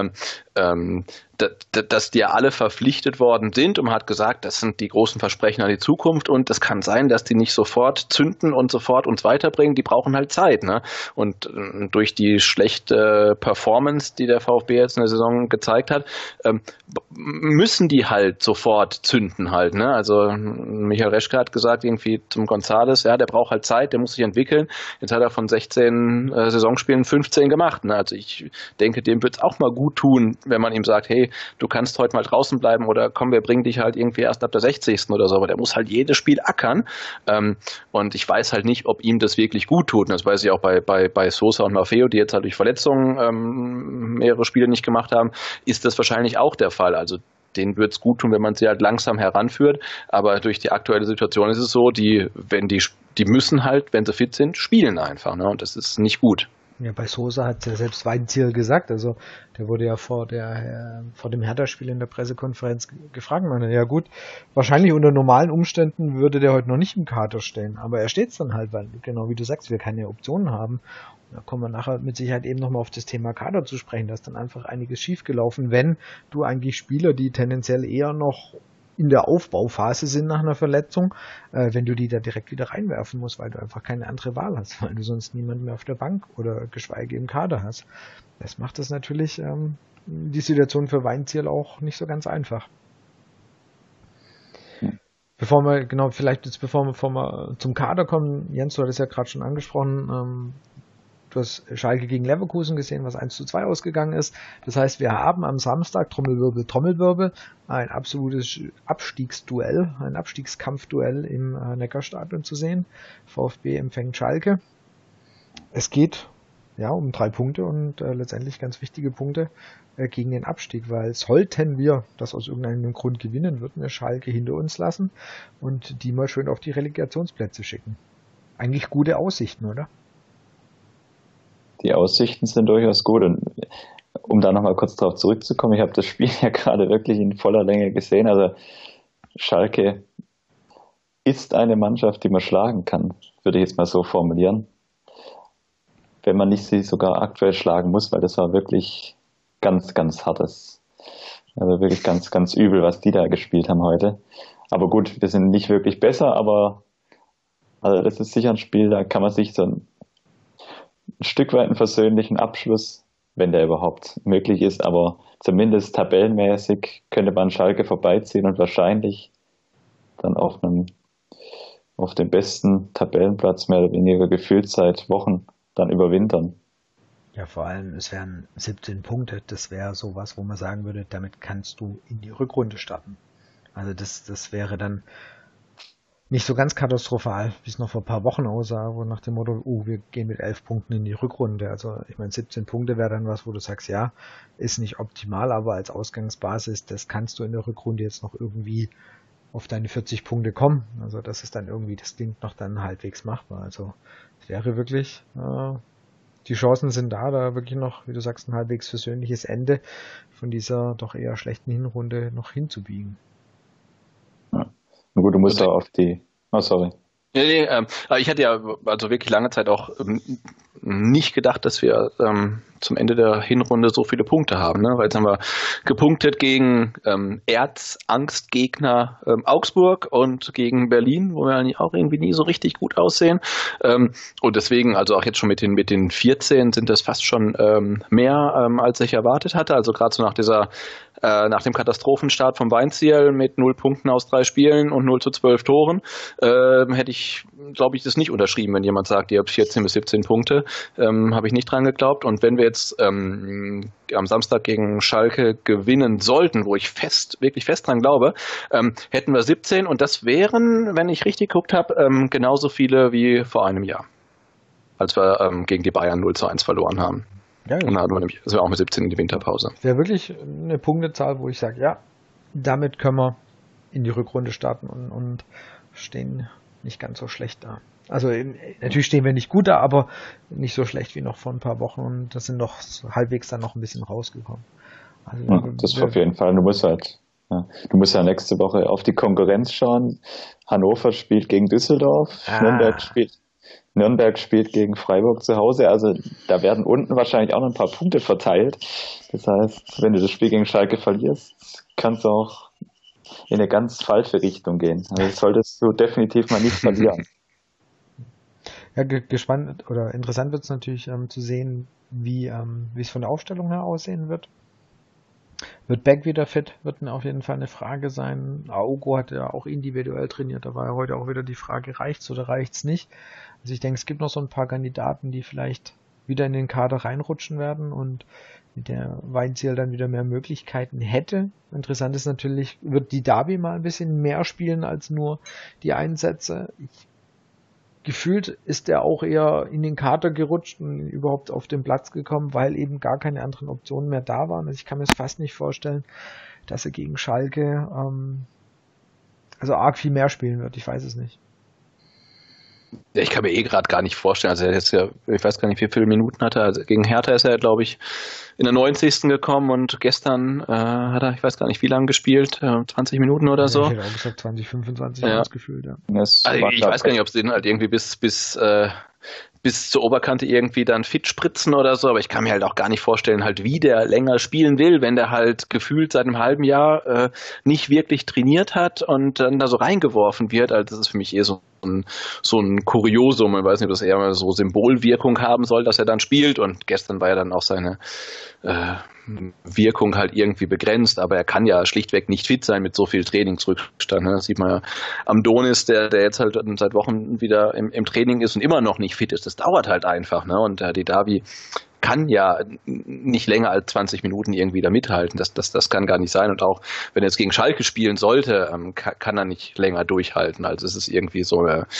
Dass die ja alle verpflichtet worden sind und man hat gesagt, das sind die großen Versprechen an die Zukunft und es kann sein, dass die nicht sofort zünden und sofort uns weiterbringen, die brauchen halt Zeit, ne? Und durch die schlechte Performance, die der VfB jetzt in der Saison gezeigt hat, müssen die halt sofort zünden halt, ne? Also Michael Reschke hat gesagt irgendwie zum González, ja, der braucht halt Zeit, der muss sich entwickeln. Jetzt hat er von 16 Saisonspielen 15 gemacht, ne? Also ich denke, dem wird es auch mal gut tun, wenn man ihm sagt, hey, du kannst heute mal draußen bleiben oder komm, wir bringen dich halt irgendwie erst ab der 60. oder so, aber der muss halt jedes Spiel ackern und ich weiß halt nicht, ob ihm das wirklich gut tut. Und das weiß ich auch bei Sosa und Maffeo, die jetzt halt durch Verletzungen mehrere Spiele nicht gemacht haben, ist das wahrscheinlich auch der Fall. Also denen wird es gut tun, wenn man sie halt langsam heranführt, aber durch die aktuelle Situation ist es so, die müssen halt, wenn sie fit sind, spielen einfach, ne? Und das ist nicht gut. Ja, bei Sosa hat ja selbst Weinziel gesagt, also der wurde ja vor dem Hertha-Spiel in der Pressekonferenz gefragt, meine, ja gut, wahrscheinlich unter normalen Umständen würde der heute noch nicht im Kader stehen, aber er steht dann halt, weil, genau wie du sagst, wir keine Optionen haben. Da kommen wir nachher mit Sicherheit eben nochmal auf das Thema Kader zu sprechen, da ist dann einfach einiges schiefgelaufen, wenn du eigentlich Spieler, die tendenziell eher noch in der Aufbauphase sind nach einer Verletzung, wenn du die da direkt wieder reinwerfen musst, weil du einfach keine andere Wahl hast, weil du sonst niemanden mehr auf der Bank oder geschweige im Kader hast. Das macht das natürlich die Situation für Weinziel auch nicht so ganz einfach. Bevor wir zum Kader kommen, Jens, du hattest ja gerade schon angesprochen, du hast Schalke gegen Leverkusen gesehen, was 1:2 ausgegangen ist. Das heißt, wir haben am Samstag, Trommelwirbel, Trommelwirbel, ein absolutes Abstiegsduell, ein Abstiegskampfduell im Neckarstadion zu sehen. VfB empfängt Schalke. Es geht ja um 3 Punkte und letztendlich ganz wichtige Punkte gegen den Abstieg, weil sollten wir das aus irgendeinem Grund gewinnen, würden wir Schalke hinter uns lassen und die mal schön auf die Relegationsplätze schicken. Eigentlich gute Aussichten, oder? Die Aussichten sind durchaus gut und um da nochmal kurz drauf zurückzukommen, ich habe das Spiel ja gerade wirklich in voller Länge gesehen, also Schalke ist eine Mannschaft, die man schlagen kann, würde ich jetzt mal so formulieren, wenn man nicht sie sogar aktuell schlagen muss, weil das war wirklich ganz, ganz hartes, also wirklich ganz, ganz übel, was die da gespielt haben heute, aber gut, wir sind nicht wirklich besser, aber also das ist sicher ein Spiel, da kann man sich so ein Stück weit einen versöhnlichen Abschluss, wenn der überhaupt möglich ist, aber zumindest tabellenmäßig könnte man Schalke vorbeiziehen und wahrscheinlich dann auf dem besten Tabellenplatz mehr oder weniger gefühlt seit Wochen dann überwintern. Ja, vor allem, es wären 17 Punkte, das wäre sowas, wo man sagen würde, damit kannst du in die Rückrunde starten. Also das wäre dann nicht so ganz katastrophal, wie es noch vor ein paar Wochen aussah, wo nach dem Motto, wir gehen mit 11 Punkten in die Rückrunde. Also ich meine, 17 Punkte wäre dann was, wo du sagst, ja, ist nicht optimal, aber als Ausgangsbasis, das kannst du in der Rückrunde jetzt noch irgendwie auf deine 40 Punkte kommen. Also das ist dann irgendwie, das klingt noch dann halbwegs machbar. Also es wäre wirklich, die Chancen sind da wirklich noch, wie du sagst, ein halbwegs versöhnliches Ende von dieser doch eher schlechten Hinrunde noch hinzubiegen. Ja. Na gut, du musst da auf die... Oh, sorry. Aber ich hatte ja also wirklich lange Zeit auch nicht gedacht, dass wir zum Ende der Hinrunde so viele Punkte haben, ne? Weil jetzt haben wir gepunktet gegen Erzangstgegner Augsburg und gegen Berlin, wo wir eigentlich auch irgendwie nie so richtig gut aussehen. Und deswegen, also auch jetzt schon mit den 14 sind das fast schon mehr, als ich erwartet hatte. Also gerade so nach dem Katastrophenstart vom Weinziel mit 0 Punkten aus 3 Spielen und 0-12 Toren, hätte ich, glaube ich, das nicht unterschrieben, wenn jemand sagt, ihr habt 14 bis 17 Punkte. Habe ich nicht dran geglaubt. Und wenn wir jetzt am Samstag gegen Schalke gewinnen sollten, wo ich wirklich fest dran glaube, hätten wir 17 und das wären, wenn ich richtig geguckt habe, genauso viele wie vor einem Jahr, als wir gegen die Bayern 0-1 verloren haben. Ja, und dann hatten wir nämlich, das war auch mit 17 in die Winterpause. Wäre wirklich eine Punktezahl, wo ich sage, ja, damit können wir in die Rückrunde starten und stehen nicht ganz so schlecht da. Also natürlich stehen wir nicht gut da, aber nicht so schlecht wie noch vor ein paar Wochen und das sind noch halbwegs dann noch ein bisschen rausgekommen. Also, ja, das auf jeden Fall. Du musst ja nächste Woche auf die Konkurrenz schauen. Hannover spielt gegen Düsseldorf, Nürnberg spielt gegen Freiburg zu Hause. Also da werden unten wahrscheinlich auch noch ein paar Punkte verteilt. Das heißt, wenn du das Spiel gegen Schalke verlierst, kannst du auch in eine ganz falsche Richtung gehen. Also das solltest du definitiv mal nicht verlieren. Ja, gespannt oder interessant wird es natürlich zu sehen, wie es von der Aufstellung her aussehen wird. Wird Beck wieder fit? Wird auf jeden Fall eine Frage sein. Aogo hat ja auch individuell trainiert. Da war ja heute auch wieder die Frage, reicht's oder reicht's nicht? Also ich denke, es gibt noch so ein paar Kandidaten, die vielleicht wieder in den Kader reinrutschen werden und mit der Weinziel dann wieder mehr Möglichkeiten hätte. Interessant ist natürlich, wird die Derby mal ein bisschen mehr spielen als nur die Einsätze. Gefühlt ist er auch eher in den Kader gerutscht und überhaupt auf den Platz gekommen, weil eben gar keine anderen Optionen mehr da waren. Also ich kann mir es fast nicht vorstellen, dass er gegen Schalke also arg viel mehr spielen wird. Ich weiß es nicht. Ja, ich kann mir gerade gar nicht vorstellen. Also er ist ja, ich weiß gar nicht, wie viele Minuten hat er. Also gegen Hertha ist er, glaube ich, in der 90. gekommen und gestern hat er, ich weiß gar nicht, wie lange gespielt, 20 Minuten oder so. Ich hätte auch gesagt 20, 25 ja. Gefühlt, ja. Also ich weiß gar nicht, ob es den halt irgendwie bis zur Oberkante irgendwie dann fit spritzen oder so, aber ich kann mir halt auch gar nicht vorstellen, halt wie der länger spielen will, wenn der halt gefühlt seit einem halben Jahr nicht wirklich trainiert hat und dann da so reingeworfen wird. Also das ist für mich eher so ein Kuriosum. Ich weiß nicht, ob das eher mal so Symbolwirkung haben soll, dass er dann spielt und gestern war ja dann auch seine Wirkung halt irgendwie begrenzt, aber er kann ja schlichtweg nicht fit sein mit so viel Trainingsrückstand. Ne? Das sieht man ja am Donis, der jetzt halt seit Wochen wieder im Training ist und immer noch nicht fit ist. Das dauert halt einfach. Ne? Und die Derby kann ja nicht länger als 20 Minuten irgendwie da mithalten. Das kann gar nicht sein. Und auch wenn er jetzt gegen Schalke spielen sollte, kann er nicht länger durchhalten. Also es ist irgendwie so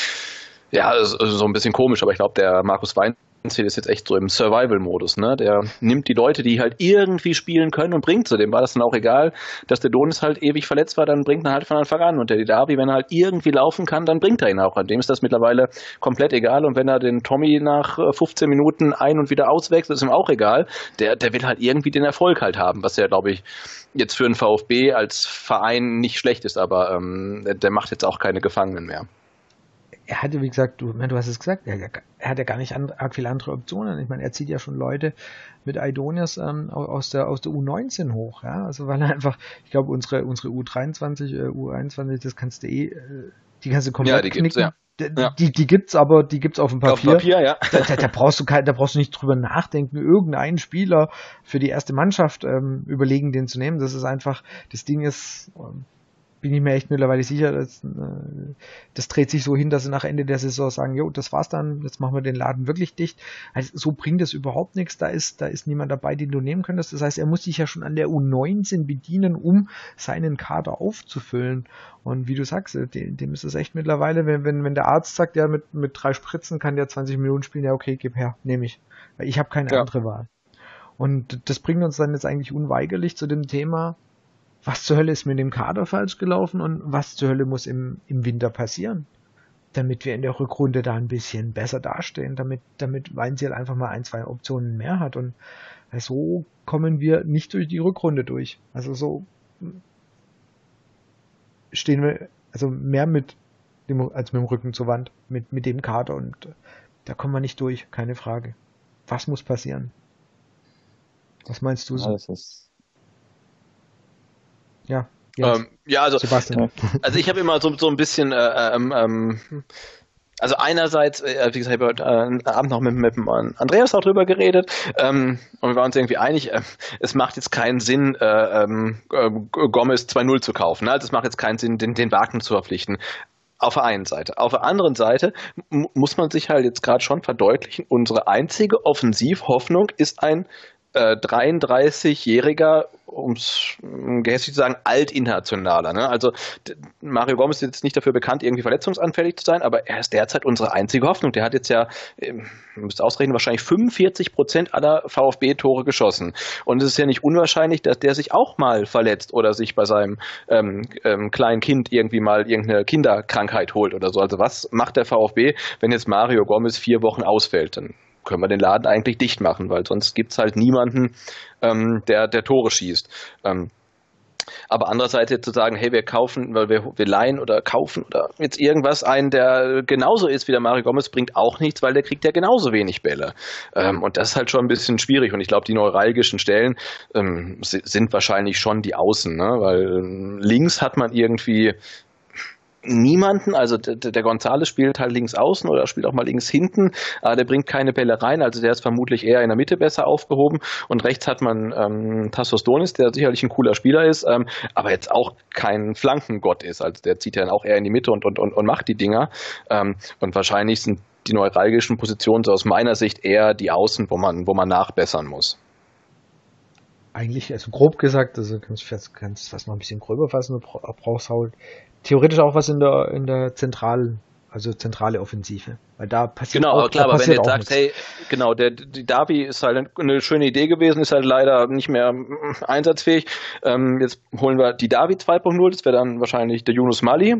ein bisschen komisch. Aber ich glaube, der Markus Weinziel ist jetzt echt so im Survival-Modus, ne? Der nimmt die Leute, die halt irgendwie spielen können und bringt sie. Dem war das dann auch egal, dass der Donis halt ewig verletzt war, dann bringt er halt von Anfang an. Und der Didavi, wenn er halt irgendwie laufen kann, dann bringt er ihn auch. An dem ist das mittlerweile komplett egal. Und wenn er den Tommy nach 15 Minuten ein- und wieder auswechselt, ist ihm auch egal. Der will halt irgendwie den Erfolg halt haben, was ja, glaube ich, jetzt für einen VfB als Verein nicht schlecht ist, aber der macht jetzt auch keine Gefangenen mehr. Er hatte, wie gesagt, du hast es gesagt, er hat ja gar nicht arg viele andere Optionen. Ich meine, er zieht ja schon Leute mit Aidonias aus der U19 hoch, ja. Also weil er einfach, ich glaube, unsere U23, U21, das kannst du die kannst du komplett knicken. Die gibt's, aber die gibt's auf dem Papier. Auf dem Papier, ja. Da brauchst du nicht drüber nachdenken, irgendeinen Spieler für die erste Mannschaft überlegen, den zu nehmen. Das ist einfach, das Ding ist, bin ich mir echt mittlerweile sicher, das dreht sich so hin, dass sie nach Ende der Saison sagen, jo, das war's dann, jetzt machen wir den Laden wirklich dicht. Also so bringt es überhaupt nichts, da ist niemand dabei, den du nehmen könntest. Das heißt, er muss sich ja schon an der U19 bedienen, um seinen Kader aufzufüllen. Und wie du sagst, dem ist es echt mittlerweile, wenn der Arzt sagt, ja, mit 3 Spritzen kann der 20 Minuten spielen, ja okay, gib her, nehme ich. Weil ich habe keine andere Wahl. Und das bringt uns dann jetzt eigentlich unweigerlich zu dem Thema, was zur Hölle ist mit dem Kader falsch gelaufen und was zur Hölle muss im Winter passieren, damit wir in der Rückrunde da ein bisschen besser dastehen, damit Weinziel einfach mal 1, 2 Optionen mehr hat und so kommen wir nicht durch die Rückrunde durch. Also so stehen wir also mehr mit als mit dem Rücken zur Wand, mit dem Kader und da kommen wir nicht durch, keine Frage. Was muss passieren? Was meinst du so? Ja, das ist Ja, also Sebastian. Also ich habe immer so ein bisschen, also einerseits, wie gesagt, ich habe heute Abend noch mit dem Andreas auch drüber geredet und wir waren uns irgendwie einig, es macht jetzt keinen Sinn, Gomez 2-0 zu kaufen. Also es macht jetzt keinen Sinn, den Wagner zu verpflichten. Auf der einen Seite. Auf der anderen Seite muss man sich halt jetzt gerade schon verdeutlichen, unsere einzige Offensivhoffnung ist ein 33-jähriger, um es gehässig zu sagen, altinternationaler. Ne? Also Mario Gomez ist jetzt nicht dafür bekannt, irgendwie verletzungsanfällig zu sein, aber er ist derzeit unsere einzige Hoffnung. Der hat jetzt ja, ihr müsst ausrechnen, wahrscheinlich 45% aller VfB-Tore geschossen. Und es ist ja nicht unwahrscheinlich, dass der sich auch mal verletzt oder sich bei seinem kleinen Kind irgendwie mal irgendeine Kinderkrankheit holt oder so. Also was macht der VfB, wenn jetzt Mario Gomez 4 Wochen ausfällt? Dann können wir den Laden eigentlich dicht machen, weil sonst gibt's halt niemanden, der Tore schießt. Aber andererseits jetzt zu sagen, hey, wir kaufen, weil wir leihen oder kaufen oder jetzt irgendwas ein, der genauso ist wie der Mario Gomez, bringt auch nichts, weil der kriegt ja genauso wenig Bälle. Und das ist halt schon ein bisschen schwierig. Und ich glaube, die neuralgischen Stellen sind wahrscheinlich schon die Außen, ne? Weil links hat man irgendwie niemanden, also der González spielt halt links außen oder spielt auch mal links hinten, aber der bringt keine Bälle rein, also der ist vermutlich eher in der Mitte besser aufgehoben und rechts hat man Tassos Donis, der sicherlich ein cooler Spieler ist, aber jetzt auch kein Flankengott ist, also der zieht ja dann auch eher in die Mitte und macht die Dinger und wahrscheinlich sind die neuralgischen Positionen so aus meiner Sicht eher die Außen, wo man nachbessern muss. Eigentlich, also grob gesagt, also kannst fast noch ein bisschen gröber fassen, du brauchst halt theoretisch auch was in der zentrale Offensive, weil da passiert genau, auch, klar, aber wenn du jetzt sagst, nichts. hey, genau, die Davi ist halt eine schöne Idee gewesen, ist halt leider nicht mehr einsatzfähig. Jetzt holen wir die Davi 2.0, das wäre dann wahrscheinlich der Yunus Mali.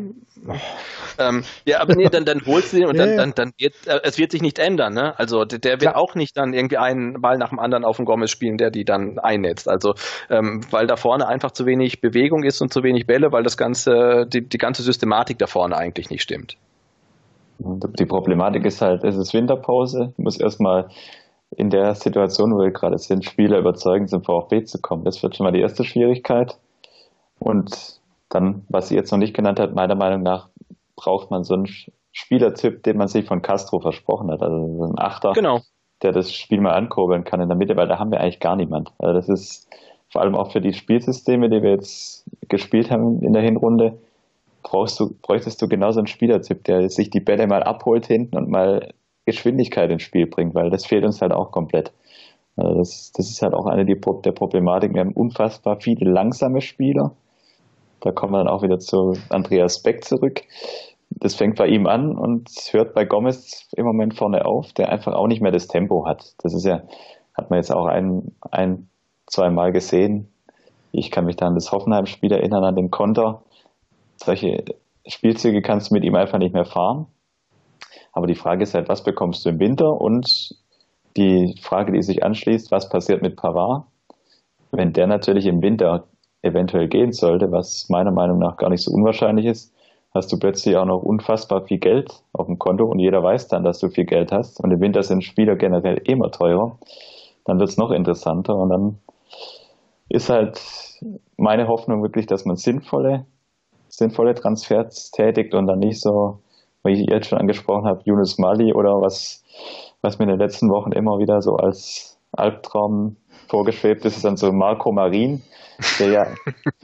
Ja, aber nee, dann holst du den und dann es wird sich nichts ändern, ne? Also der wird auch nicht dann irgendwie einen Ball nach dem anderen auf den Gomez spielen, der die dann einnetzt. Also weil da vorne einfach zu wenig Bewegung ist und zu wenig Bälle, weil das ganze die ganze Systematik da vorne eigentlich nicht stimmt. Die Problematik ist halt, es ist Winterpause, ich muss erstmal in der Situation, wo wir gerade sind, Spieler überzeugen, zum VfB zu kommen. Das wird schon mal die erste Schwierigkeit. Und dann, was sie jetzt noch nicht genannt hat, meiner Meinung nach braucht man so einen Spielertyp, den man sich von Castro versprochen hat. Also so ein Achter, genau, der das Spiel mal ankurbeln kann in der Mitte, weil da haben wir eigentlich gar niemand. Also das ist vor allem auch für die Spielsysteme, die wir jetzt gespielt haben in der Hinrunde, bräuchtest du genauso einen Spielertyp, der sich die Bälle mal abholt hinten und mal Geschwindigkeit ins Spiel bringt, weil das fehlt uns halt auch komplett. Also das ist halt auch eine der Problematiken. Wir haben unfassbar viele langsame Spieler. Da kommen wir dann auch wieder zu Andreas Beck zurück. Das fängt bei ihm an und hört bei Gomez im Moment vorne auf, der einfach auch nicht mehr das Tempo hat. Das ist ja, hat man jetzt auch zwei Mal gesehen. Ich kann mich da an das Hoffenheim-Spiel erinnern, an den Konter. Solche Spielzüge kannst du mit ihm einfach nicht mehr fahren. Aber die Frage ist halt, was bekommst du im Winter? Und die Frage, die sich anschließt, was passiert mit Pavard? Wenn der natürlich im Winter eventuell gehen sollte, was meiner Meinung nach gar nicht so unwahrscheinlich ist, hast du plötzlich auch noch unfassbar viel Geld auf dem Konto und jeder weiß dann, dass du viel Geld hast. Und im Winter sind Spieler generell immer teurer. Dann wird es noch interessanter und dann ist halt meine Hoffnung wirklich, dass man sinnvolle Transfers tätigt und dann nicht so, wie ich jetzt schon angesprochen habe, Yunus Mali oder was mir in den letzten Wochen immer wieder so als Albtraum vorgeschwebt ist dann so Marco Marin, der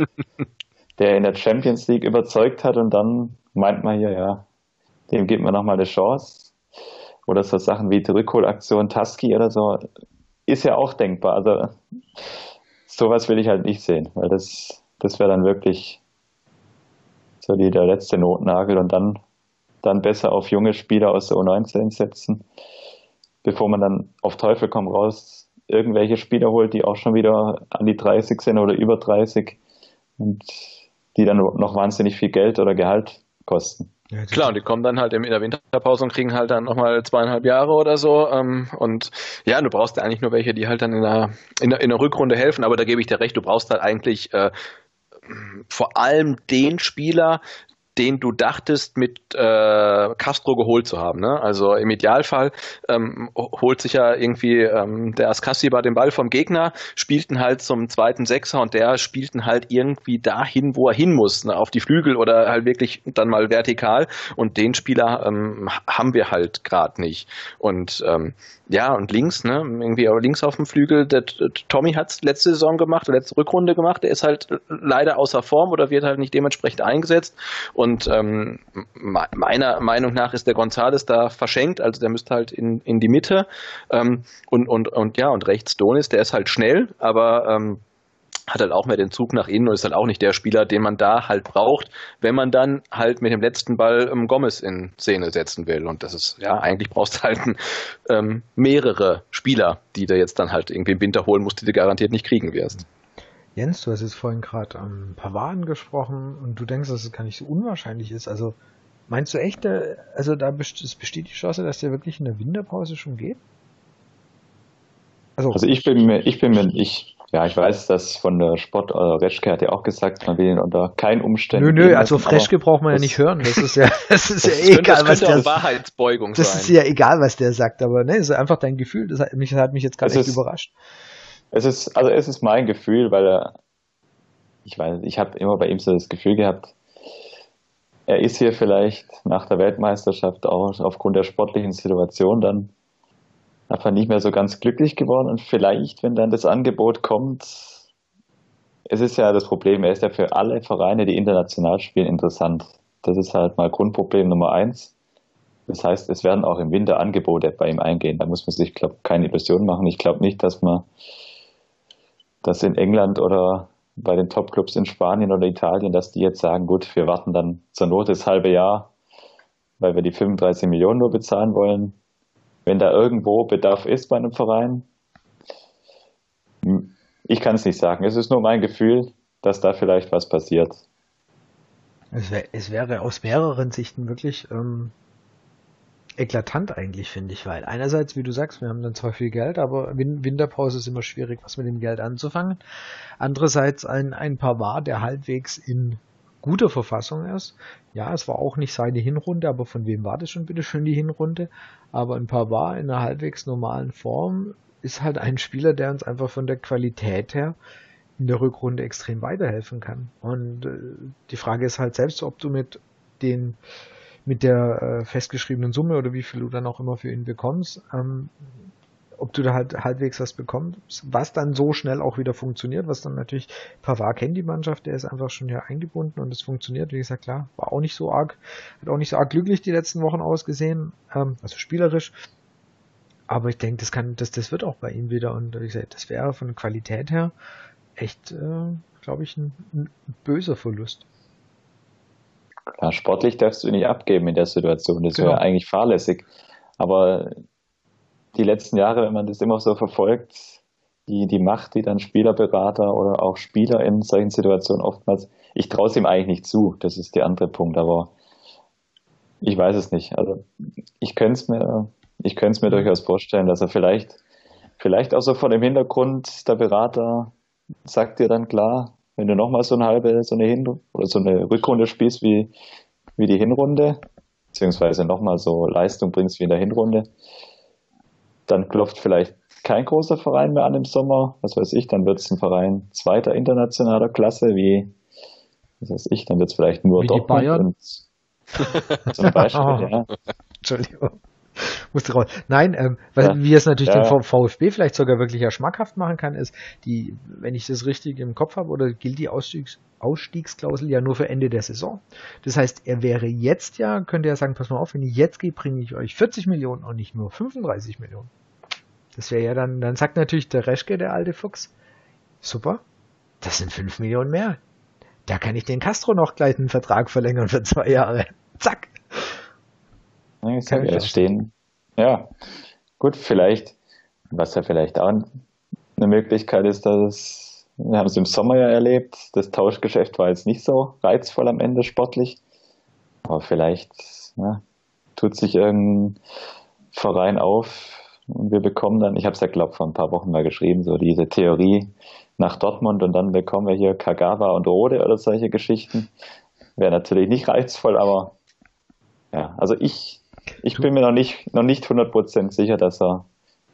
in der Champions League überzeugt hat und dann meint man hier, ja, dem gibt man nochmal eine Chance. Oder so Sachen wie die Rückholaktion Taski oder so, ist ja auch denkbar. Also sowas will ich halt nicht sehen, weil das wäre dann wirklich so der letzte Notnagel und dann besser auf junge Spieler aus der U19 setzen, bevor man dann auf Teufel komm raus irgendwelche Spieler holt, die auch schon wieder an die 30 sind oder über 30 und die dann noch wahnsinnig viel Geld oder Gehalt kosten. Ja, klar, und die kommen dann halt in der Winterpause und kriegen halt dann nochmal 2,5 Jahre oder so. Und ja, du brauchst ja eigentlich nur welche, die halt dann in der Rückrunde helfen, aber da gebe ich dir recht, du brauchst halt eigentlich vor allem den Spieler, den du dachtest, mit Castro geholt zu haben. Ne? Also im Idealfall holt sich ja irgendwie der Ascasiba den Ball vom Gegner, spielten halt zum zweiten Sechser und der spielten halt irgendwie dahin, wo er hin muss, ne? Auf die Flügel oder halt wirklich dann mal vertikal. Und den Spieler haben wir halt gerade nicht. Und ja, und links, ne, irgendwie links auf dem Flügel, Tommy hat es letzte Saison gemacht, letzte Rückrunde gemacht, der ist halt leider außer Form oder wird halt nicht dementsprechend eingesetzt und meiner Meinung nach ist der González da verschenkt, also der müsste halt in die Mitte und rechts Donis, der ist halt schnell, aber hat halt auch mehr den Zug nach innen und ist halt auch nicht der Spieler, den man da halt braucht, wenn man dann halt mit dem letzten Ball Gomez in Szene setzen will. Und das ist, ja, eigentlich brauchst du halt mehrere Spieler, die du jetzt dann halt irgendwie im Winter holen musst, die du garantiert nicht kriegen wirst. Jens, du hast jetzt vorhin gerade Pavard angesprochen und du denkst, dass es gar nicht so unwahrscheinlich ist. Also meinst du echt, also es besteht die Chance, dass der wirklich in der Winterpause schon geht? Also ich weiß, dass von der Reschke hat ja auch gesagt, man will ihn unter keinen Umständen. Nö, also Reschke braucht man ja nicht hören. Das ist ja egal, was der Wahrheitsbeugung das sein. ist ja egal, was der sagt, aber ne, ist einfach dein Gefühl. Das hat mich jetzt gerade echt überrascht. Es ist mein Gefühl, weil ich habe immer bei ihm so das Gefühl gehabt, er ist hier vielleicht nach der Weltmeisterschaft auch aufgrund der sportlichen Situation dann einfach nicht mehr so ganz glücklich geworden und vielleicht, wenn dann das Angebot kommt, es ist ja das Problem, er ist ja für alle Vereine, die international spielen, interessant. Das ist halt mal Grundproblem Nummer 1. Das heißt, es werden auch im Winter Angebote bei ihm eingehen. Da muss man sich, glaube ich, keine Illusionen machen. Ich glaube nicht, dass man das in England oder bei den Topclubs in Spanien oder Italien, dass die jetzt sagen, gut, wir warten dann zur Not das halbe Jahr, weil wir die 35 Millionen nur bezahlen wollen. Wenn da irgendwo Bedarf ist bei einem Verein, ich kann es nicht sagen. Es ist nur mein Gefühl, dass da vielleicht was passiert. Es wäre aus mehreren Sichten wirklich eklatant eigentlich, finde ich, weil einerseits, wie du sagst, wir haben dann zwar viel Geld, aber Winterpause ist immer schwierig, was mit dem Geld anzufangen. Andererseits ein Pavard, der halbwegs in guter Verfassung ist. Ja, es war auch nicht seine Hinrunde, aber von wem war das schon bitte schön die Hinrunde? Aber ein Pavard in einer halbwegs normalen Form ist halt ein Spieler, der uns einfach von der Qualität her in der Rückrunde extrem weiterhelfen kann. Und die Frage ist halt selbst, ob du mit der festgeschriebenen Summe oder wie viel du dann auch immer für ihn bekommst, ob du da halt halbwegs was bekommst, was dann so schnell auch wieder funktioniert, was dann natürlich, Pavard kennt die Mannschaft, der ist einfach schon hier eingebunden und es funktioniert, wie gesagt, klar, hat auch nicht so arg glücklich die letzten Wochen ausgesehen, also spielerisch, aber ich denke, das wird auch bei ihm wieder und wie gesagt, das wäre von der Qualität her echt, glaube ich, ein böser Verlust. Klar, sportlich darfst du ihn nicht abgeben in der Situation, das wäre eigentlich fahrlässig, aber die letzten Jahre, wenn man das immer so verfolgt, die Macht, die dann Spielerberater oder auch Spieler in solchen Situationen oftmals, ich traue es ihm eigentlich nicht zu, das ist der andere Punkt, aber ich weiß es nicht. Also ich könnte es mir durchaus vorstellen, dass er vielleicht auch so vor dem Hintergrund, der Berater sagt dir dann klar, wenn du nochmal so eine Rückrunde spielst wie die Hinrunde, beziehungsweise nochmal so Leistung bringst wie in der Hinrunde, dann klopft vielleicht kein großer Verein mehr an im Sommer, was weiß ich, dann wird es ein Verein zweiter internationaler Klasse, dann wird es vielleicht nur wie Dortmund die Bayern. Und zum Beispiel, ja. Entschuldigung. Musste raus. Nein, wie es natürlich den VfB vielleicht sogar wirklich ja schmackhaft machen kann, ist, wenn ich das richtig im Kopf habe, oder gilt die Ausstiegsklausel ja nur für Ende der Saison. Das heißt, er wäre jetzt könnte er sagen, pass mal auf, wenn ich jetzt gehe, bringe ich euch 40 Millionen und nicht nur 35 Millionen. Das wäre ja dann sagt natürlich der Reschke, der alte Fuchs, super, das sind 5 Millionen mehr. Da kann ich den Castro noch gleich einen Vertrag verlängern für 2 Jahre. Zack. Ich sag, es stehen. Ja, gut, vielleicht, was ja vielleicht auch eine Möglichkeit ist, wir haben es im Sommer ja erlebt, das Tauschgeschäft war jetzt nicht so reizvoll am Ende sportlich, aber vielleicht tut sich irgendein Verein auf und wir bekommen dann, ich habe es ja glaube vor ein paar Wochen mal geschrieben, so diese Theorie nach Dortmund und dann bekommen wir hier Kagawa und Rode oder solche Geschichten. wäre natürlich nicht reizvoll, aber ja, also ich bin mir noch nicht 100% sicher, dass er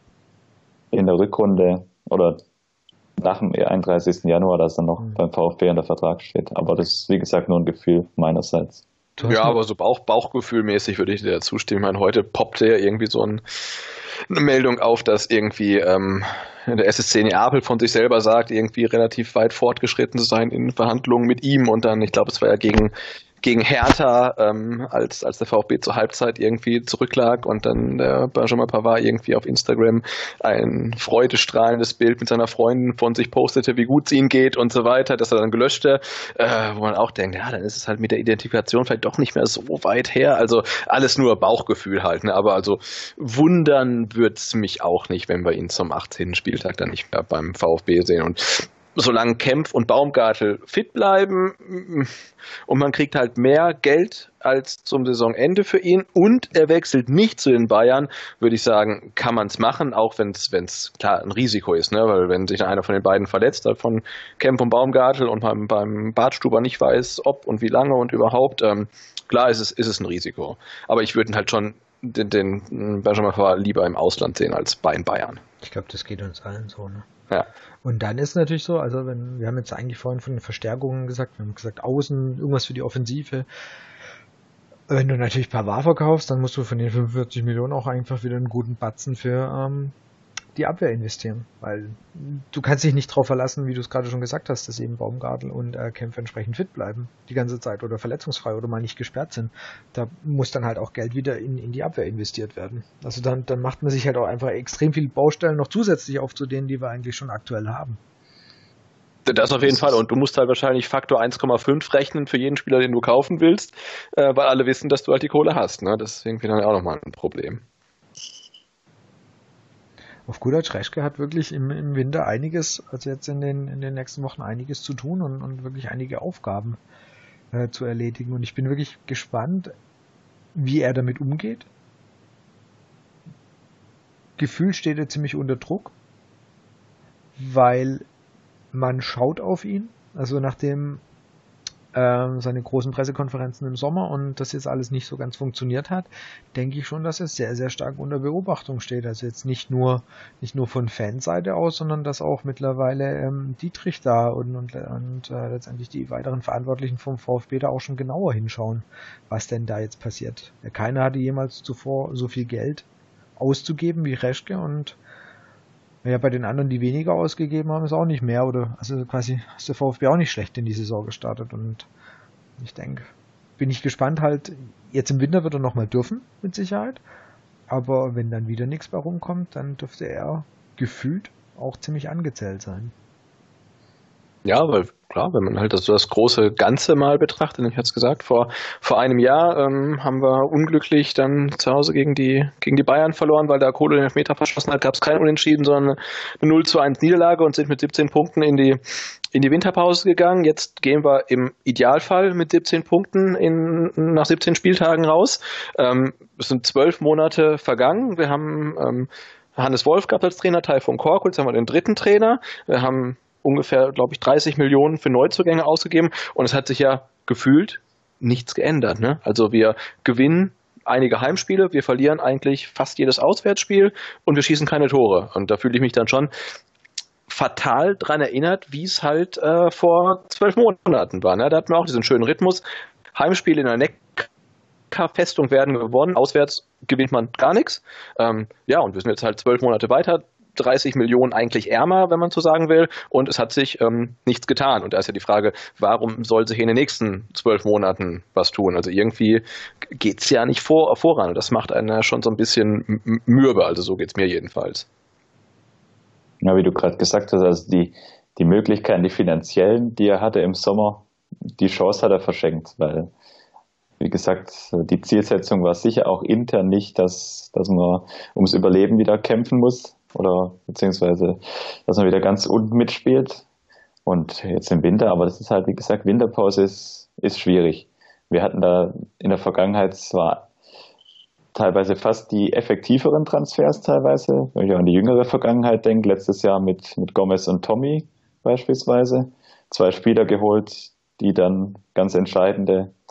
in der Rückrunde oder nach dem 31. Januar, dass er noch beim VfB unter Vertrag steht. Aber das ist, wie gesagt, nur ein Gefühl meinerseits. Ja, aber so Bauchgefühlmäßig würde ich dir zustimmen. Ich meine, heute poppte ja irgendwie so eine Meldung auf, dass irgendwie der SSC Neapel von sich selber sagt, irgendwie relativ weit fortgeschritten zu sein in Verhandlungen mit ihm und dann, ich glaube, es war ja gegen Hertha, als der VfB zur Halbzeit irgendwie zurücklag und dann der Benjamin Pavard irgendwie auf Instagram ein freudestrahlendes Bild mit seiner Freundin von sich postete, wie gut es ihm geht und so weiter, dass er dann gelöschte, wo man auch denkt, ja, dann ist es halt mit der Identifikation vielleicht doch nicht mehr so weit her, also alles nur Bauchgefühl halt, ne? Aber also wundern wird's mich auch nicht, wenn wir ihn zum 18. Spieltag dann nicht mehr beim VfB sehen und solange Kempf und Baumgartel fit bleiben und man kriegt halt mehr Geld als zum Saisonende für ihn und er wechselt nicht zu den Bayern, würde ich sagen, kann man es machen, auch wenn es klar ein Risiko ist, ne? Weil wenn sich einer von den beiden verletzt, halt von Kempf und Baumgartel und beim Bartstuber nicht weiß, ob und wie lange und überhaupt, klar ist es ein Risiko. Aber ich würde halt schon den Benjamin Pavard lieber im Ausland sehen als bei den Bayern. Ich glaube, das geht uns allen so, ne? Ja. Und dann ist natürlich so, also wir haben jetzt eigentlich vorhin von den Verstärkungen gesagt, wir haben gesagt Außen, irgendwas für die Offensive. Wenn du natürlich Pavard verkaufst, dann musst du von den 45 Millionen auch einfach wieder einen guten Batzen für die Abwehr investieren, weil du kannst dich nicht darauf verlassen, wie du es gerade schon gesagt hast, dass eben Baumgartel und Kempf entsprechend fit bleiben die ganze Zeit oder verletzungsfrei oder mal nicht gesperrt sind. Da muss dann halt auch Geld wieder in die Abwehr investiert werden. Also dann macht man sich halt auch einfach extrem viele Baustellen noch zusätzlich auf zu denen, die wir eigentlich schon aktuell haben. Das auf jeden Fall. Und du musst halt wahrscheinlich Faktor 1,5 rechnen für jeden Spieler, den du kaufen willst, weil alle wissen, dass du halt die Kohle hast. Ne? Das ist irgendwie dann auch nochmal ein Problem. Auf gut Deutsch, Reschke hat wirklich im Winter einiges, also jetzt in den nächsten Wochen einiges zu tun und wirklich einige Aufgaben zu erledigen. Und ich bin wirklich gespannt, wie er damit umgeht. Gefühl steht er ziemlich unter Druck, weil man schaut auf ihn. Also nachdem seine großen Pressekonferenzen im Sommer und das jetzt alles nicht so ganz funktioniert hat, denke ich schon, dass er sehr, sehr stark unter Beobachtung steht. Also jetzt nicht nur von Fanseite aus, sondern dass auch mittlerweile Dietrich da und letztendlich die weiteren Verantwortlichen vom VfB da auch schon genauer hinschauen, was denn da jetzt passiert. Keiner hatte jemals zuvor so viel Geld auszugeben wie Reschke und ja, bei den anderen, die weniger ausgegeben haben, ist auch nicht mehr. Oder also quasi ist der VfB auch nicht schlecht in die Saison gestartet. Und ich denke, bin ich gespannt halt, jetzt im Winter wird er nochmal dürfen, mit Sicherheit. Aber wenn dann wieder nichts bei rumkommt, dann dürfte er gefühlt auch ziemlich angezählt sein. Ja, weil klar, wenn man halt das große Ganze mal betrachtet, ich hatte es gesagt, vor einem Jahr haben wir unglücklich dann zu Hause gegen die Bayern verloren, weil da Kohle den Elfmeter verschossen hat, gab es kein Unentschieden, sondern eine 0:1 Niederlage und sind mit 17 Punkten in die Winterpause gegangen. Jetzt gehen wir im Idealfall mit 17 Punkten nach 17 Spieltagen raus. Es sind 12 Monate vergangen. Wir haben Hannes Wolf gehabt als Trainer, Taifun Korkut, jetzt haben wir den dritten Trainer. Wir haben ungefähr, glaube ich, 30 Millionen für Neuzugänge ausgegeben und es hat sich ja gefühlt nichts geändert. Ne? Also wir gewinnen einige Heimspiele, wir verlieren eigentlich fast jedes Auswärtsspiel und wir schießen keine Tore. Und da fühle ich mich dann schon fatal dran erinnert, wie es halt vor 12 Monaten war. Ne? Da hatten wir auch diesen schönen Rhythmus. Heimspiele in der Neckarfestung werden gewonnen, auswärts gewinnt man gar nichts. Ja, und wir sind jetzt halt 12 Monate weiter, 30 Millionen eigentlich ärmer, wenn man so sagen will, und es hat sich nichts getan. Und da ist ja die Frage, warum soll sich in den nächsten 12 Monaten was tun? Also irgendwie geht's ja nicht voran und das macht einen ja schon so ein bisschen mürbe, also so geht's mir jedenfalls. Ja, wie du gerade gesagt hast, also die Möglichkeiten, die finanziellen, die er hatte im Sommer, die Chance hat er verschenkt, weil, wie gesagt, die Zielsetzung war sicher auch intern nicht, dass man ums Überleben wieder kämpfen muss oder beziehungsweise, dass man wieder ganz unten mitspielt. Und jetzt im Winter, aber das ist halt, wie gesagt, Winterpause ist schwierig. Wir hatten da in der Vergangenheit zwar teilweise fast die effektiveren Transfers teilweise, wenn ich an die jüngere Vergangenheit denke, letztes Jahr mit Gomez und Tommy beispielsweise, 2 Spieler geholt, die dann ganz entscheidende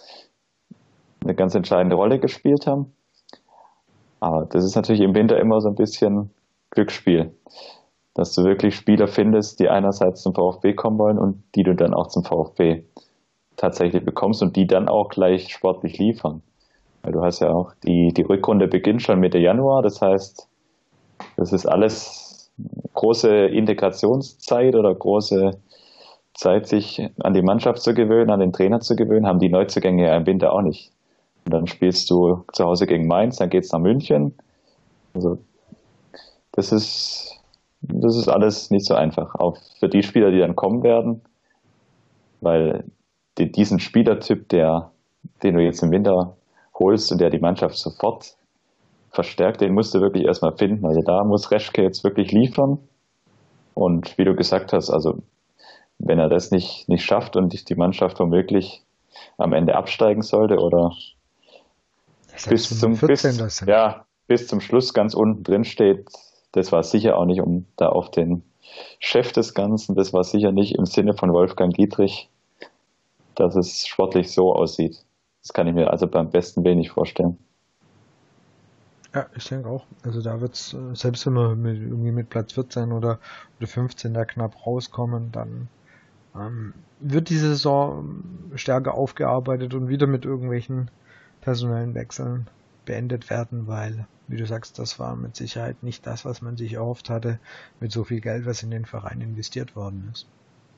eine ganz entscheidende Rolle gespielt haben. Aber das ist natürlich im Winter immer so ein bisschen Glücksspiel, dass du wirklich Spieler findest, die einerseits zum VfB kommen wollen und die du dann auch zum VfB tatsächlich bekommst und die dann auch gleich sportlich liefern. Weil du hast ja auch, die Rückrunde beginnt schon Mitte Januar, das heißt, das ist alles große Integrationszeit oder große Zeit, sich an die Mannschaft zu gewöhnen, an den Trainer zu gewöhnen, haben die Neuzugänge ja im Winter auch nicht. Und dann spielst du zu Hause gegen Mainz, dann geht's nach München. Also das ist alles nicht so einfach. Auch für die Spieler, die dann kommen werden, weil diesen Spielertyp, den du jetzt im Winter holst und der die Mannschaft sofort verstärkt, den musst du wirklich erstmal finden. Also da muss Reschke jetzt wirklich liefern. Und wie du gesagt hast, also wenn er das nicht schafft und die Mannschaft womöglich am Ende absteigen sollte oder bis zum Schluss ganz unten drin steht, das war sicher auch nicht, um da auf den Chef des Ganzen, das war sicher nicht im Sinne von Wolfgang Dietrich, dass es sportlich so aussieht. Das kann ich mir also beim besten Willen nicht vorstellen. Ja, ich denke auch. Also da wird es, selbst wenn wir irgendwie mit Platz 14 oder 15 da knapp rauskommen, dann wird die Saison stärker aufgearbeitet und wieder mit irgendwelchen personellen Wechseln beendet werden, weil, wie du sagst, das war mit Sicherheit nicht das, was man sich erhofft hatte, mit so viel Geld, was in den Verein investiert worden ist.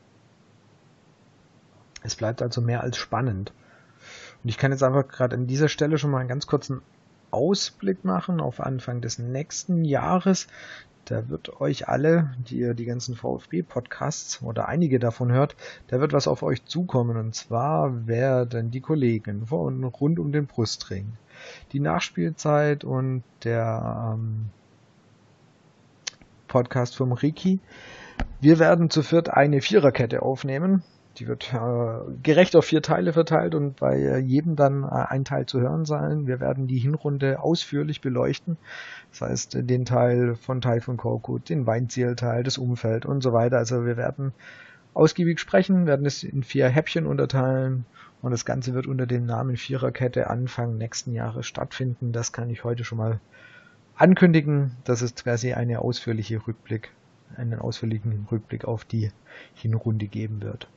Es bleibt also mehr als spannend. Und ich kann jetzt einfach gerade an dieser Stelle schon mal einen ganz kurzen Ausblick machen auf Anfang des nächsten Jahres. Da wird euch alle, die ihr die ganzen VfB-Podcasts oder einige davon hört, da wird was auf euch zukommen. Und zwar werden die Kollegen von rund um den Brustring, die Nachspielzeit und der Podcast vom Ricky. Wir werden zu viert eine Viererkette aufnehmen. Die wird gerecht auf 4 Teile verteilt und bei jedem dann ein Teil zu hören sein. Wir werden die Hinrunde ausführlich beleuchten. Das heißt, den Teil von Korkut, den Weinziel-Teil, das Umfeld und so weiter. Also wir werden ausgiebig sprechen, werden es in 4 Häppchen unterteilen und das Ganze wird unter dem Namen Viererkette Anfang nächsten Jahres stattfinden. Das kann ich heute schon mal ankündigen. Das ist quasi einen ausführlichen Rückblick auf die Hinrunde geben wird.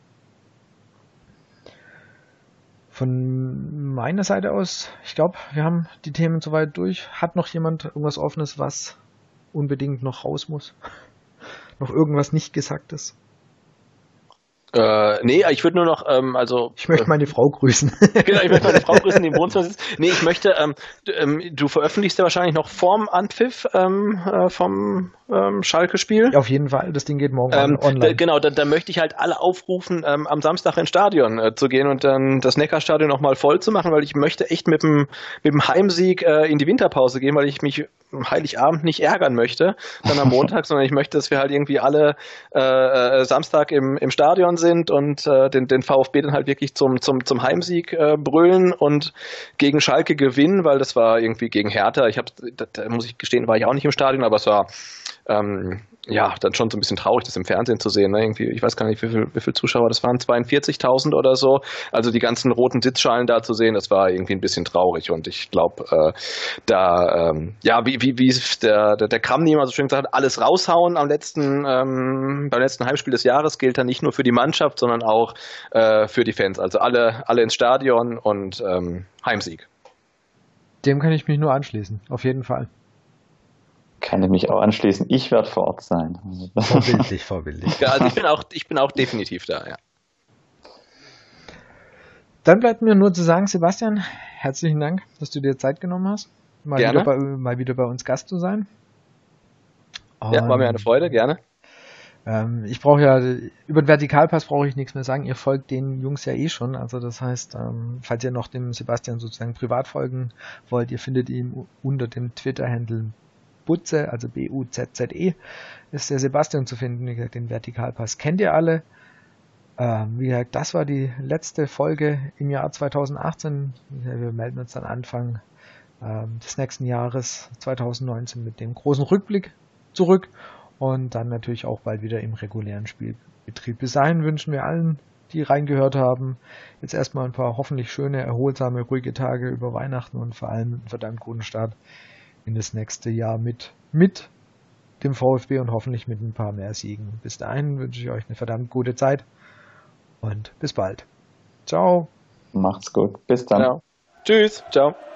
Von meiner Seite aus, ich glaube, wir haben die Themen soweit durch. Hat noch jemand irgendwas Offenes, was unbedingt noch raus muss? Noch irgendwas nicht Gesagtes? Nee, ich würde nur noch, ich möchte meine Frau grüßen. Genau, ich möchte meine Frau grüßen, die im Wohnzimmer sitzt. Nee, ich möchte, du veröffentlichst ja wahrscheinlich noch vorm Anpfiff vom Schalke-Spiel. Ja, auf jeden Fall, das Ding geht morgen online. Genau, da möchte ich halt alle aufrufen, am Samstag ins Stadion zu gehen und dann das Neckarstadion noch mal voll zu machen, weil ich möchte echt mit dem Heimsieg in die Winterpause gehen, weil ich mich am Heiligabend nicht ärgern möchte, dann am Montag, sondern ich möchte, dass wir halt irgendwie alle Samstag im Stadion sind und den VfB dann halt wirklich zum Heimsieg brüllen und gegen Schalke gewinnen, weil das war irgendwie gegen Hertha. Da muss ich gestehen, war ich auch nicht im Stadion, aber es war dann schon so ein bisschen traurig, das im Fernsehen zu sehen. Ne? Irgendwie, ich weiß gar nicht, wie viel Zuschauer das waren, 42.000 oder so. Also die ganzen roten Sitzschalen da zu sehen, das war irgendwie ein bisschen traurig. Und ich glaube, wie der Kramny immer so schön gesagt hat, alles raushauen beim letzten Heimspiel des Jahres gilt dann nicht nur für die Mannschaft, sondern auch für die Fans. Also alle ins Stadion und Heimsieg. Dem kann ich mich nur anschließen, auf jeden Fall. Kann ich mich auch anschließen. Ich werde vor Ort sein. Vorbildlich. Ja, also ich bin auch definitiv da, ja. Dann bleibt mir nur zu sagen, Sebastian, herzlichen Dank, dass du dir Zeit genommen hast, mal wieder bei uns Gast zu sein. Ja, war mir eine Freude, gerne. Ich brauche ja, über den Vertikalpass brauche ich nichts mehr sagen, ihr folgt den Jungs ja eh schon, also das heißt, falls ihr noch dem Sebastian sozusagen privat folgen wollt, ihr findet ihn unter dem Twitter-Handle Butze, also B-U-Z-Z-E, ist der Sebastian zu finden. Wie gesagt, den Vertikalpass kennt ihr alle. Wie gesagt, das war die letzte Folge im Jahr 2018. Wir melden uns dann Anfang des nächsten Jahres 2019 mit dem großen Rückblick zurück und dann natürlich auch bald wieder im regulären Spielbetrieb. Bis dahin wünschen wir allen, die reingehört haben. Jetzt erstmal ein paar hoffentlich schöne, erholsame, ruhige Tage über Weihnachten und vor allem einen verdammt guten Start in das nächste Jahr mit dem VfB und hoffentlich mit ein paar mehr Siegen. Bis dahin wünsche ich euch eine verdammt gute Zeit und bis bald. Ciao. Macht's gut. Bis dann. Ja. Tschüss. Ciao.